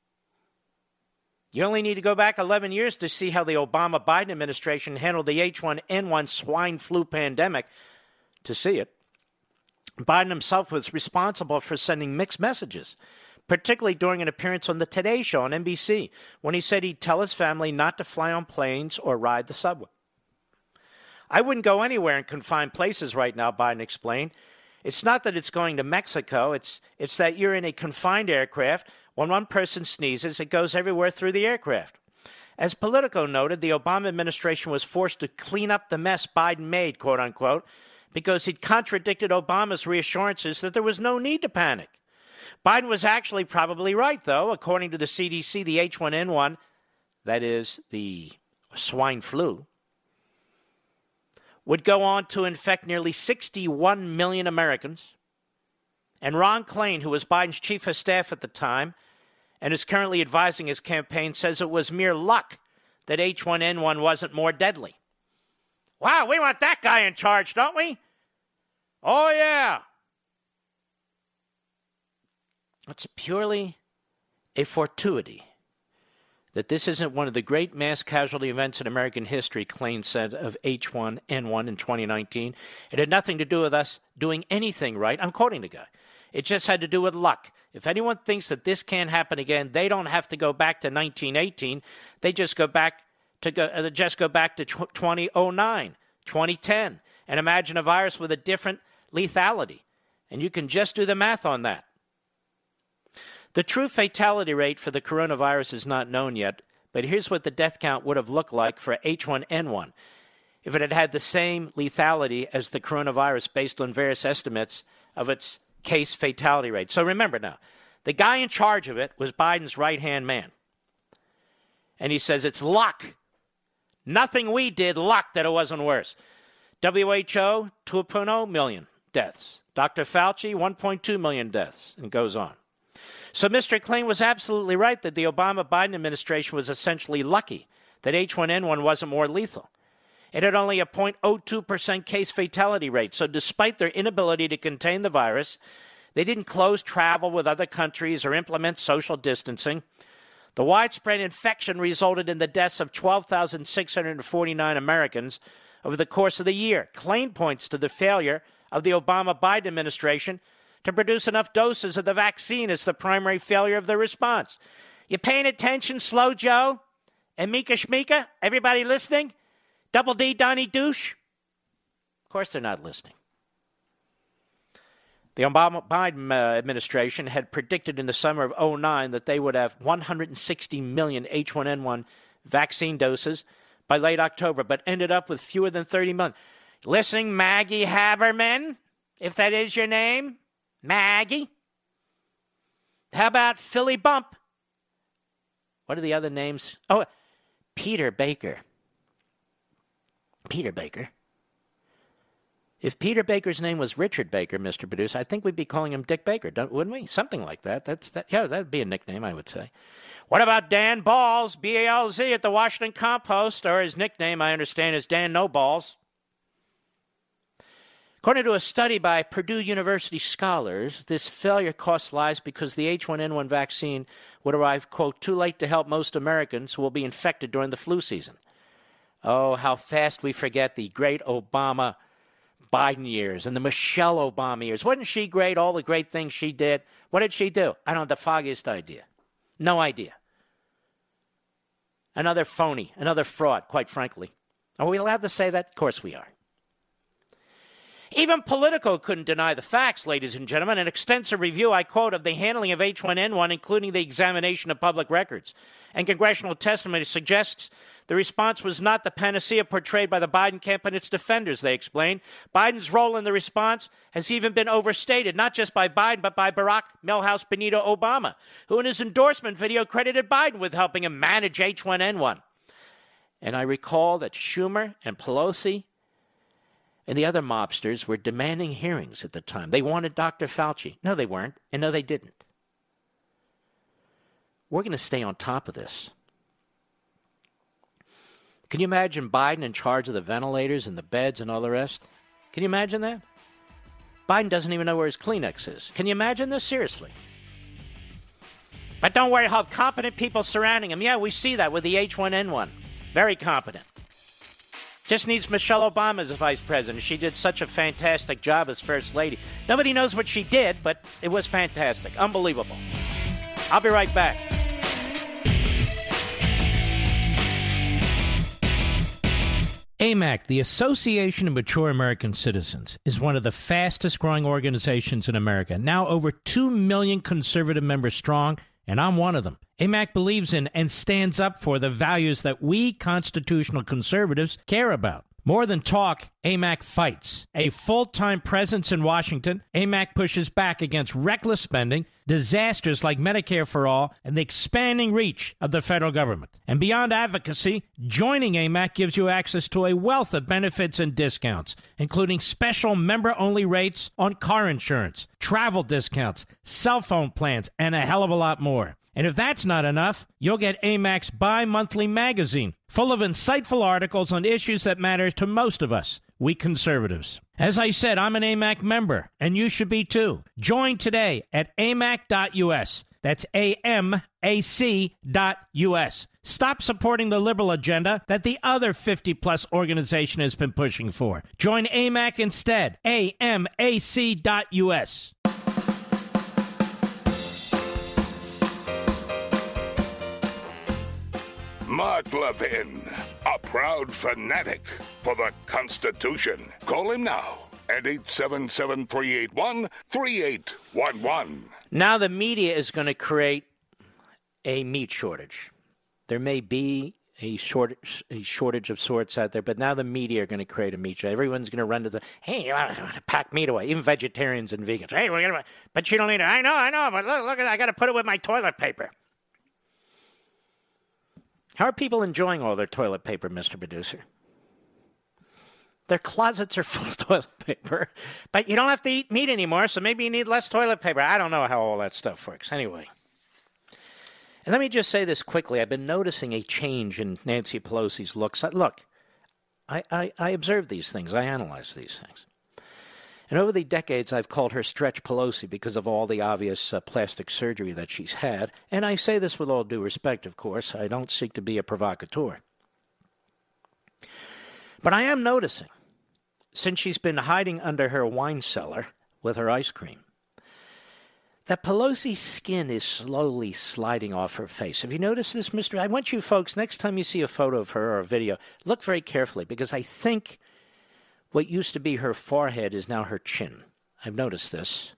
You only need to go back 11 years to see how the Obama-Biden administration handled the H1N1 swine flu pandemic to see it. Biden himself was responsible for sending mixed messages, particularly during an appearance on the Today Show on NBC, when he said he'd tell his family not to fly on planes or ride the subway. I wouldn't go anywhere in confined places right now, Biden explained. It's not that it's going to Mexico. It's that you're in a confined aircraft. When one person sneezes, it goes everywhere through the aircraft. As Politico noted, the Obama administration was forced to clean up the mess Biden made, quote unquote, because he'd contradicted Obama's reassurances that there was no need to panic. Biden was actually probably right, though. According to the CDC, the H1N1, that is the swine flu, would go on to infect nearly 61 million Americans. And Ron Klain, who was Biden's chief of staff at the time and is currently advising his campaign, says it was mere luck that H1N1 wasn't more deadly. Wow, we want that guy in charge, don't we? Oh, yeah. It's purely a fortuity that this isn't one of the great mass casualty events in American history, Klain said of H1N1 in 2019. It had nothing to do with us doing anything right. I'm quoting the guy. It just had to do with luck. If anyone thinks that this can't happen again, they don't have to go back to 1918. They just go back to 2009, 2010, and imagine a virus with a different lethality. And you can just do the math on that. The true fatality rate for the coronavirus is not known yet, but here's what the death count would have looked like for H1N1 if it had had the same lethality as the coronavirus based on various estimates of its case fatality rate. So remember now, the guy in charge of it was Biden's right-hand man. And he says it's luck. Nothing we did, luck that it wasn't worse. WHO, 2.0 million deaths. Dr. Fauci, 1.2 million deaths, and goes on. So Mr. Klain was absolutely right that the Obama-Biden administration was essentially lucky that H1N1 wasn't more lethal. It had only a 0.02% case fatality rate, so despite their inability to contain the virus, they didn't close travel with other countries or implement social distancing. The widespread infection resulted in the deaths of 12,649 Americans over the course of the year. Klain points to the failure of the Obama-Biden administration to produce enough doses of the vaccine as the primary failure of the response. You paying attention, Slow Joe? And Mika Schmika? Everybody listening? Double D, Donnie Douche? Of course they're not listening. The Obama-Biden administration had predicted in the summer of 2009 that they would have 160 million H1N1 vaccine doses by late October, but ended up with fewer than 30 million. Listening, Maggie Haberman, if that is your name? Maggie? How about Philly Bump? What are the other names? Oh, Peter Baker. Peter Baker. If Peter Baker's name was Richard Baker, Mr. Producer, I think we'd be calling him Dick Baker, wouldn't we? Something like that. Yeah, that'd be a nickname, I would say. What about Dan Balls, B-A-L-Z, at the Washington Compost, or his nickname, I understand, is Dan No Balls? According to a study by Purdue University scholars, this failure cost lives because the H1N1 vaccine would arrive, quote, too late to help most Americans who will be infected during the flu season. Oh, how fast we forget the great Obama-Biden years and the Michelle Obama years. Wasn't she great, all the great things she did? What did she do? I don't have the foggiest idea. No idea. Another phony, another fraud, quite frankly. Are we allowed to say that? Of course we are. Even Politico couldn't deny the facts, ladies and gentlemen. An extensive review, I quote, of the handling of H1N1, including the examination of public records and congressional testimony, suggests the response was not the panacea portrayed by the Biden camp and its defenders, they explained. Biden's role in the response has even been overstated, not just by Biden, but by Barack Milhouse Benito Obama, who in his endorsement video credited Biden with helping him manage H1N1. And I recall that Schumer and Pelosi and the other mobsters were demanding hearings at the time. They wanted Dr. Fauci. No, they weren't, and no, they didn't. We're going to stay on top of this. Can you imagine Biden in charge of the ventilators and the beds and all the rest? Can you imagine that? Biden doesn't even know where his Kleenex is. Can you imagine this? Seriously. But don't worry, he'll have competent people surrounding him. Yeah, we see that with the H1N1. Very competent. Just needs Michelle Obama as a vice president. She did such a fantastic job as first lady. Nobody knows what she did, but it was fantastic. Unbelievable. I'll be right back. AMAC, the Association of Mature American Citizens, is one of the fastest-growing organizations in America, now over 2 million conservative members strong, and I'm one of them. AMAC believes in and stands up for the values that we constitutional conservatives care about. More than talk, AMAC fights. A full-time presence in Washington, AMAC pushes back against reckless spending, disasters like Medicare for All, and the expanding reach of the federal government. And beyond advocacy, joining AMAC gives you access to a wealth of benefits and discounts, including special member-only rates on car insurance, travel discounts, cell phone plans, and a hell of a lot more. And if that's not enough, you'll get AMAC's bi-monthly magazine, full of insightful articles on issues that matter to most of us, we conservatives. As I said, I'm an AMAC member, and you should be too. Join today at amac.us. That's AMAC.us. Stop supporting the liberal agenda that the other 50-plus organization has been pushing for. Join AMAC instead. AMAC.us. Mark Levin, a proud fanatic for the Constitution. Call him now at 877-381-3811. Now the media is going to create a meat shortage. There may be a shortage of sorts out there, but now the media are going to create a meat shortage. Everyone's going to run to the, hey, pack meat away, even vegetarians and vegans. Hey, we're gonna, but you don't need it. I know, but look, I got to put it with my toilet paper. How are people enjoying all their toilet paper, Mr. Producer? Their closets are full of toilet paper, but you don't have to eat meat anymore, so maybe you need less toilet paper. I don't know how all that stuff works. Anyway, and let me just say this quickly. I've been noticing a change in Nancy Pelosi's looks. Look, I observe these things. I analyze these things. And over the decades, I've called her Stretch Pelosi because of all the obvious plastic surgery that she's had. And I say this with all due respect, of course. I don't seek to be a provocateur. But I am noticing, since she's been hiding under her wine cellar with her ice cream, that Pelosi's skin is slowly sliding off her face. Have you noticed this, Mr.? I want you folks, next time you see a photo of her or a video, look very carefully, because I think what used to be her forehead is now her chin. I've noticed this.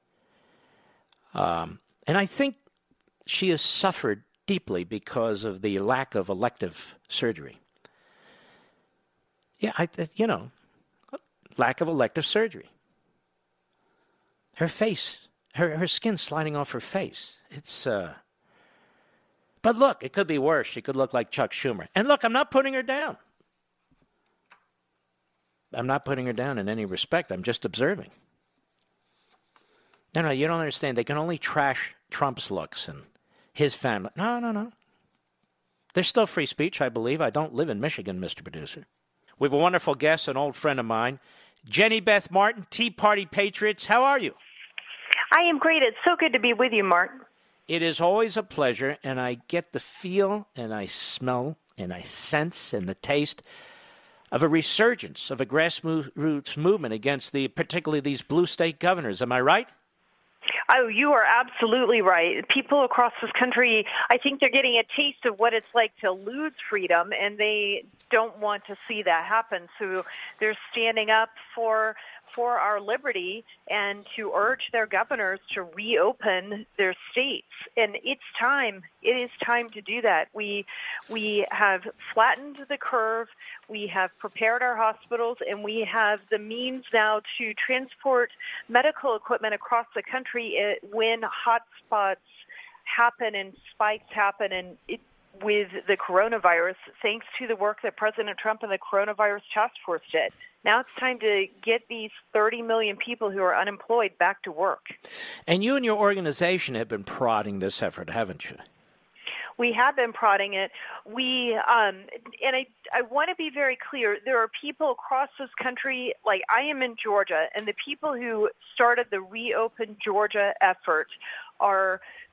And I think she has suffered deeply because of the lack of elective surgery. Yeah, lack of elective surgery. Her face, her skin sliding off her face. It's, but look, it could be worse. She could look like Chuck Schumer. And look, I'm not putting her down. I'm not putting her down in any respect. I'm just observing. No, you don't understand. They can only trash Trump's looks and his family. No. There's still free speech, I believe. I don't live in Michigan, Mr. Producer. We have a wonderful guest, an old friend of mine, Jenny Beth Martin, Tea Party Patriots. How are you? I am great. It's so good to be with you, Mark. It is always a pleasure, and I get the feel, and I smell, and I sense, and the taste of a resurgence of a grassroots movement against particularly these blue state governors. Am I right? Oh, you are absolutely right. People across this country, I think they're getting a taste of what it's like to lose freedom, and they don't want to see that happen. So they're standing up for our liberty and to urge their governors to reopen their states. And it's time. It is time to do that. We have flattened the curve. We have prepared our hospitals, and we have the means now to transport medical equipment across the country when hotspots happen and spikes happen. And with the coronavirus, thanks to the work that President Trump and the Coronavirus Task Force did. Now it's time to get these 30 million people who are unemployed back to work. And you and your organization have been prodding this effort, haven't you? We have been prodding it. And I want to be very clear. There are people across this country, like I am in Georgia, and the people who started the Reopen Georgia effort are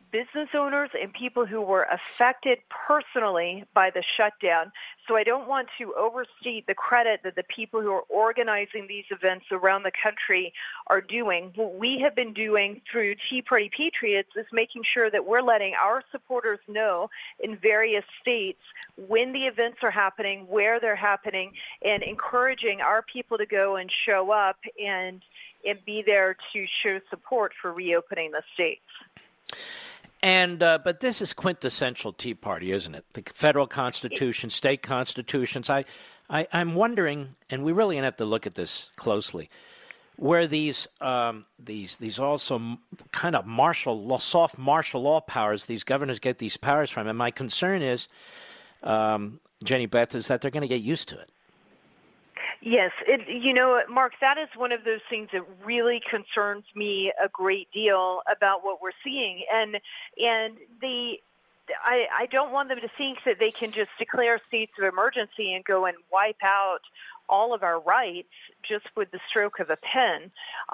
business owners and people who were affected personally by the shutdown. So I don't want to overstate the credit that the people who are organizing these events around the country are doing. What we have been doing through Tea Party Patriots is making sure that we're letting our supporters know in various states when the events are happening, where they're happening, and encouraging our people to go and show up and be there to show support for reopening the states. And but this is quintessential Tea Party, isn't it? The federal constitution, state constitutions. I'm wondering, and we really have to look at this closely, where these also kind of soft martial law powers, these governors get these powers from. And my concern is, Jenny Beth, is that they're going to get used to it. Yes, Mark, that is one of those things that really concerns me a great deal about what we're seeing, and I don't want them to think that they can just declare states of emergency and go and wipe out all of our rights just with the stroke of a pen.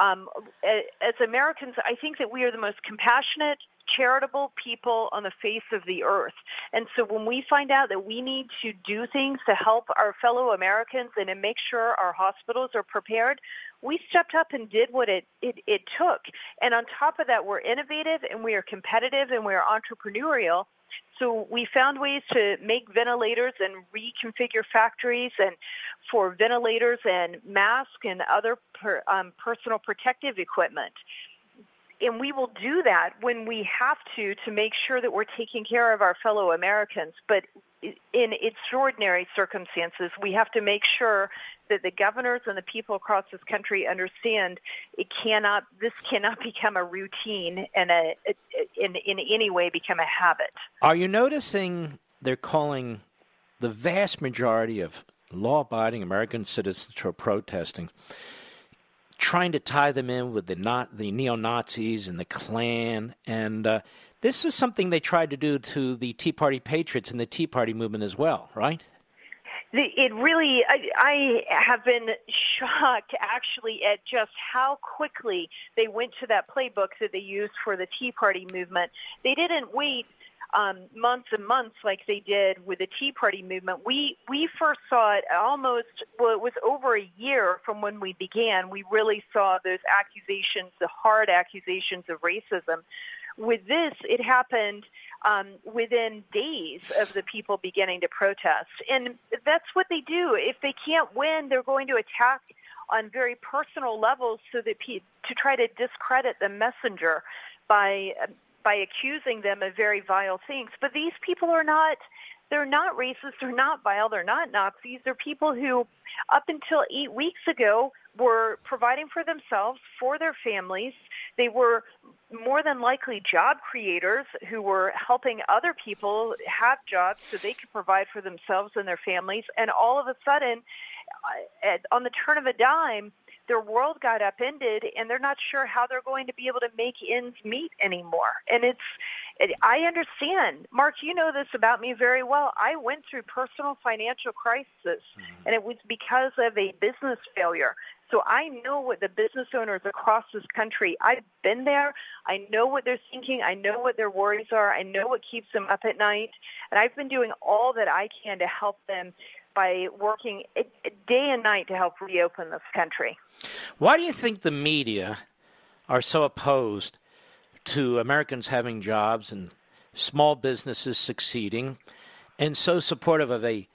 As Americans, I think that we are the most compassionate, charitable people on the face of the earth. And so when we find out that we need to do things to help our fellow Americans and to make sure our hospitals are prepared, we stepped up and did what it took. And on top of that, we're innovative and we are competitive and we are entrepreneurial. So we found ways to make ventilators and reconfigure factories and for ventilators and masks and other personal protective equipment. And we will do that when we have to make sure that we're taking care of our fellow Americans. But in extraordinary circumstances, we have to make sure that the governors and the people across this country understand this cannot become a routine and in any way become a habit. Are you noticing they're calling the vast majority of law-abiding American citizens who are protesting, trying to tie them in with the neo-Nazis and the Klan, and this was something they tried to do to the Tea Party Patriots and the Tea Party movement as well, right? It really, I have been shocked actually at just how quickly they went to that playbook that they used for the Tea Party movement. They didn't wait months and months like they did with the Tea Party movement. We first saw it it was over a year from when we began. We really saw those accusations, the hard accusations of racism. With this, it happened within days of the people beginning to protest. And that's what they do. If they can't win, they're going to attack on very personal levels to try to discredit the messenger by accusing them of very vile things. But these people they're not racist, they're not vile, they're not Nazis. They're people who, up until 8 weeks ago, were providing for themselves, for their families. They were more than likely job creators who were helping other people have jobs so they could provide for themselves and their families. And all of a sudden, on the turn of a dime, their world got upended, and they're not sure how they're going to be able to make ends meet anymore. And I understand. Mark, you know this about me very well. I went through personal financial crisis, and it was because of a business failure. So I know what the business owners across this country, I've been there. I know what they're thinking. I know what their worries are. I know what keeps them up at night. And I've been doing all that I can to help them by working day and night to help reopen this country. Why do you think the media are so opposed to Americans having jobs and small businesses succeeding and so supportive of a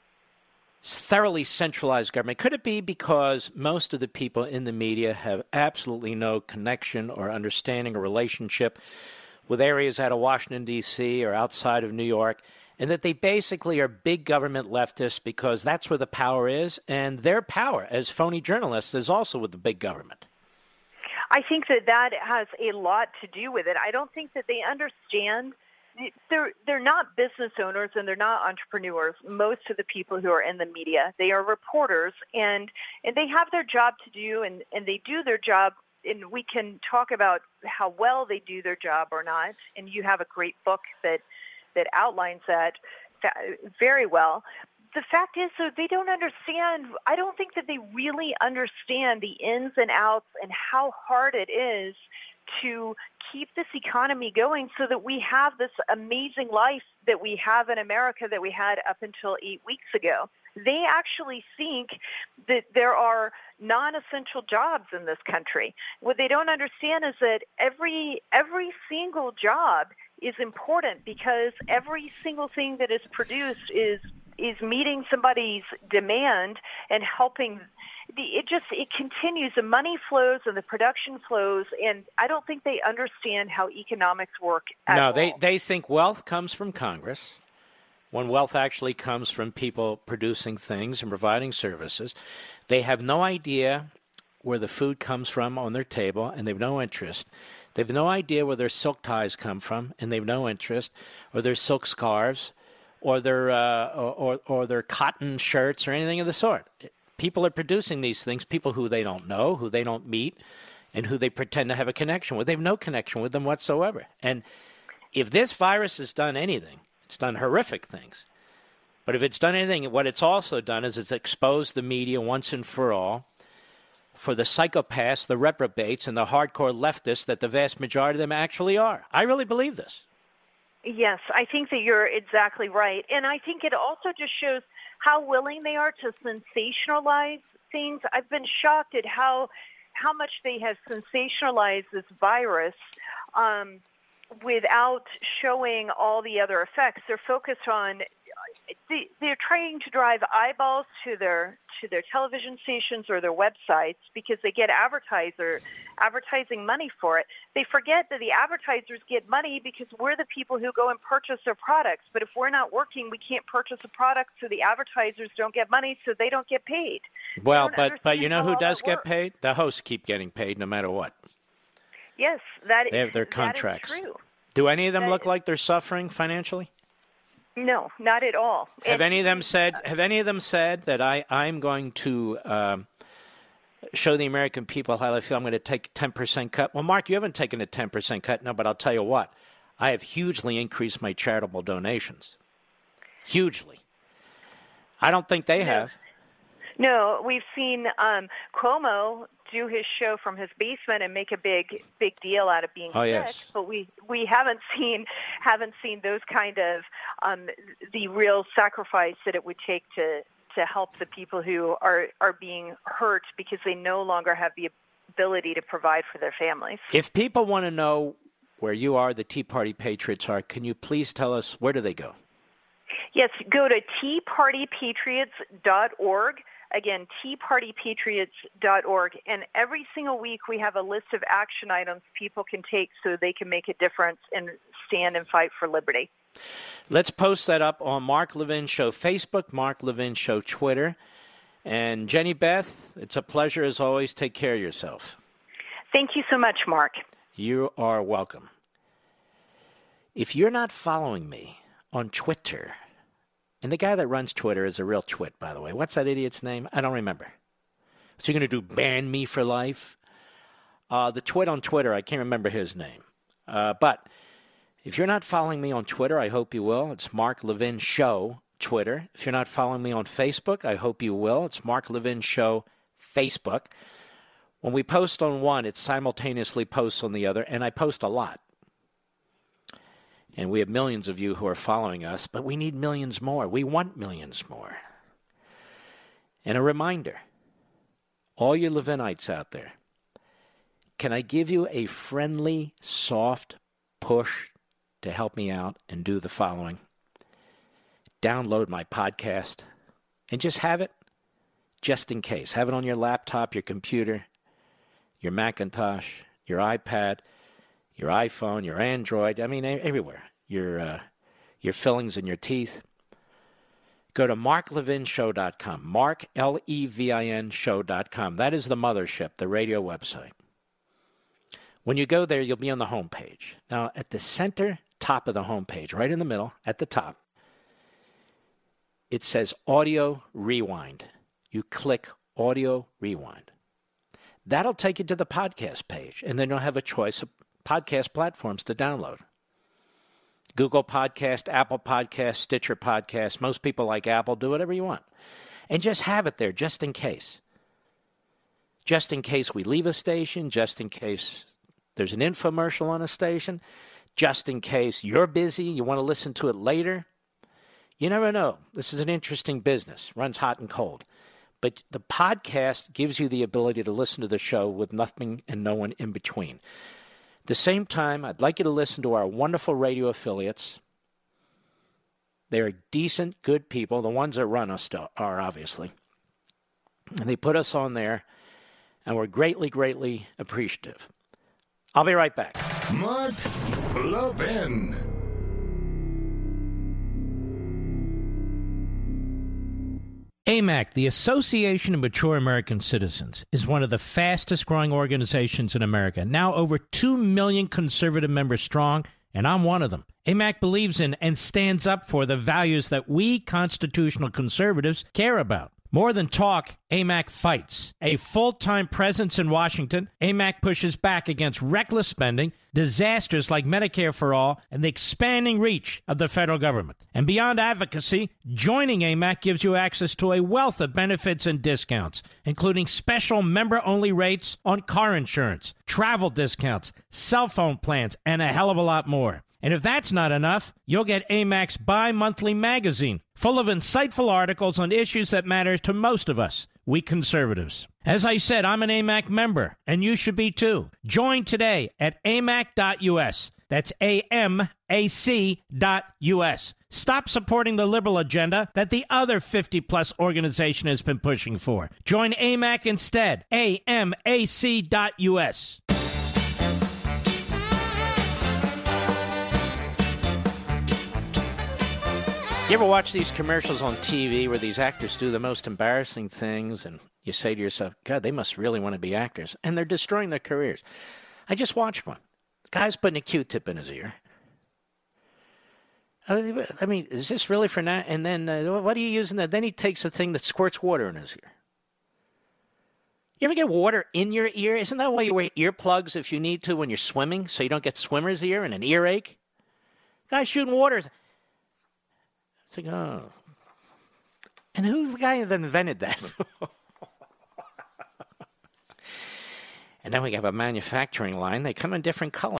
thoroughly centralized government? Could it be because most of the people in the media have absolutely no connection or understanding or relationship with areas out of Washington, D.C. or outside of New York, and that they basically are big government leftists because that's where the power is, and their power as phony journalists is also with the big government? I think that has a lot to do with it. I don't think that they understand. They're not business owners and they're not entrepreneurs, most of the people who are in the media. They are reporters, and they have their job to do, and they do their job, and we can talk about how well they do their job or not, and you have a great book that outlines that very well. The fact is, though, they don't understand. I don't think that they really understand the ins and outs and how hard it is to keep this economy going so that we have this amazing life that we have in America that we had up until 8 weeks ago. They actually think that there are non-essential jobs in this country. What they don't understand is that every single job is important because every single thing that is produced is meeting somebody's demand and helping. It continues. The money flows and the production flows, and I don't think they understand how economics work at all. No, they think wealth comes from Congress, when wealth actually comes from people producing things and providing services. They have no idea where the food comes from on their table, and they have no interest. They have no idea where their silk ties come from, and they have no interest, or their silk scarves, or their or their cotton shirts, or anything of the sort. People are producing these things, people who they don't know, who they don't meet, and who they pretend to have a connection with. They have no connection with them whatsoever. And if this virus has done anything, it's done horrific things. But if it's done anything, what it's also done is it's exposed the media once and for all for the psychopaths, the reprobates, and the hardcore leftists that the vast majority of them actually are. I really believe this. Yes, I think that you're exactly right. And I think it also just shows how willing they are to sensationalize things. I've been shocked at how much they have sensationalized this virus without showing all the other effects. They're focused on they're trying to drive eyeballs to their television stations or their websites because they get advertising money for it. They forget that the advertisers get money because we're the people who go and purchase their products. But if we're not working, we can't purchase a product, so the advertisers don't get money, so they don't get paid. Well, but you know who does get paid? The hosts keep getting paid no matter what. Yes, they have their contracts. That is true. Do any of them look like they're suffering financially? No, not at all. Have any of them said that I'm going to show the American people how I feel? I'm going to take a 10% cut. Well, Mark, you haven't taken a 10% cut. No, but I'll tell you what. I have hugely increased my charitable donations. Hugely. I don't think they have. No, we've seen Cuomo do his show from his basement and make a big deal out of being sick. Yes. But we haven't seen those kind of the real sacrifice that it would take to help the people who are being hurt because they no longer have the ability to provide for their families. If people want to know where you are, the Tea Party Patriots are, can you please tell us where do they go? Yes, go to teapartypatriots.org. Again, teapartypatriots.org. And every single week we have a list of action items people can take so they can make a difference and stand and fight for liberty. Let's post that up on Mark Levin Show Facebook, Mark Levin Show Twitter. And Jenny Beth, it's a pleasure as always. Take care of yourself. Thank you so much, Mark. You are welcome. If you're not following me on Twitter, and the guy that runs Twitter is a real twit, by the way. What's that idiot's name? I don't remember. What's he going to do, ban me for life? The twit on Twitter, I can't remember his name. But if you're not following me on Twitter, I hope you will. It's Mark Levin Show Twitter. If you're not following me on Facebook, I hope you will. It's Mark Levin Show Facebook. When we post on one, it simultaneously posts on the other, and I post a lot. And we have millions of you who are following us, but we need millions more. We want millions more. And a reminder, all you Levinites out there, can I give you a friendly, soft push to help me out and do the following? Download my podcast and just have it just in case. Have it on your laptop, your computer, your Macintosh, your iPad, your iPhone, your Android, I mean, everywhere. Your fillings in your teeth. Go to marklevinshow.com. Mark, Levin show.com. That is the mothership, the radio website. When you go there, you'll be on the homepage. Now, at the center top of the homepage, right in the middle, at the top, it says Audio Rewind. You click Audio Rewind. That'll take you to the podcast page, and then you'll have a choice of podcast platforms to download. Google Podcast, Apple Podcast, Stitcher Podcast. Most people like Apple. Do whatever you want. And just have it there just in case. Just in case we leave a station, just in case There's an infomercial on a station, just in case you're busy, you want to listen to it later. You never know. This is an interesting business. Runs hot and cold. But the podcast gives you the ability to listen to the show with nothing and no one in between. At the same time, I'd like you to listen to our wonderful radio affiliates. They're decent, good people. The ones that run us are, obviously. And they put us on there, and we're greatly, greatly appreciative. I'll be right back. Mark Levin. AMAC, the Association of Mature American Citizens, is one of the fastest-growing organizations in America, now over 2 million conservative members strong, and I'm one of them. AMAC believes in and stands up for the values that we constitutional conservatives care about. More than talk, AMAC fights. A full-time presence in Washington, AMAC pushes back against reckless spending, disasters like Medicare for All, and the expanding reach of the federal government. And beyond advocacy, joining AMAC gives you access to a wealth of benefits and discounts, including special member-only rates on car insurance, travel discounts, cell phone plans, and a hell of a lot more. And if that's not enough, you'll get AMAC's bi-monthly magazine, full of insightful articles on issues that matter to most of us, we conservatives. As I said, I'm an AMAC member, and you should be too. Join today at amac.us. That's AMAC.us. Stop supporting the liberal agenda that the other 50-plus organization has been pushing for. Join AMAC instead. AMAC.us. You ever watch these commercials on TV where these actors do the most embarrassing things and you say to yourself, God, they must really want to be actors, and they're destroying their careers? I just watched one. The guy's putting a Q-tip in his ear. I mean, is this really for now? And then what are you using that? Then he takes a thing that squirts water in his ear. You ever get water in your ear? Isn't that why you wear earplugs if you need to when you're swimming, so you don't get swimmer's ear and an earache? Guy's shooting water. It's like, oh. And who's the guy that invented that? And then we have a manufacturing line. They come in different colors.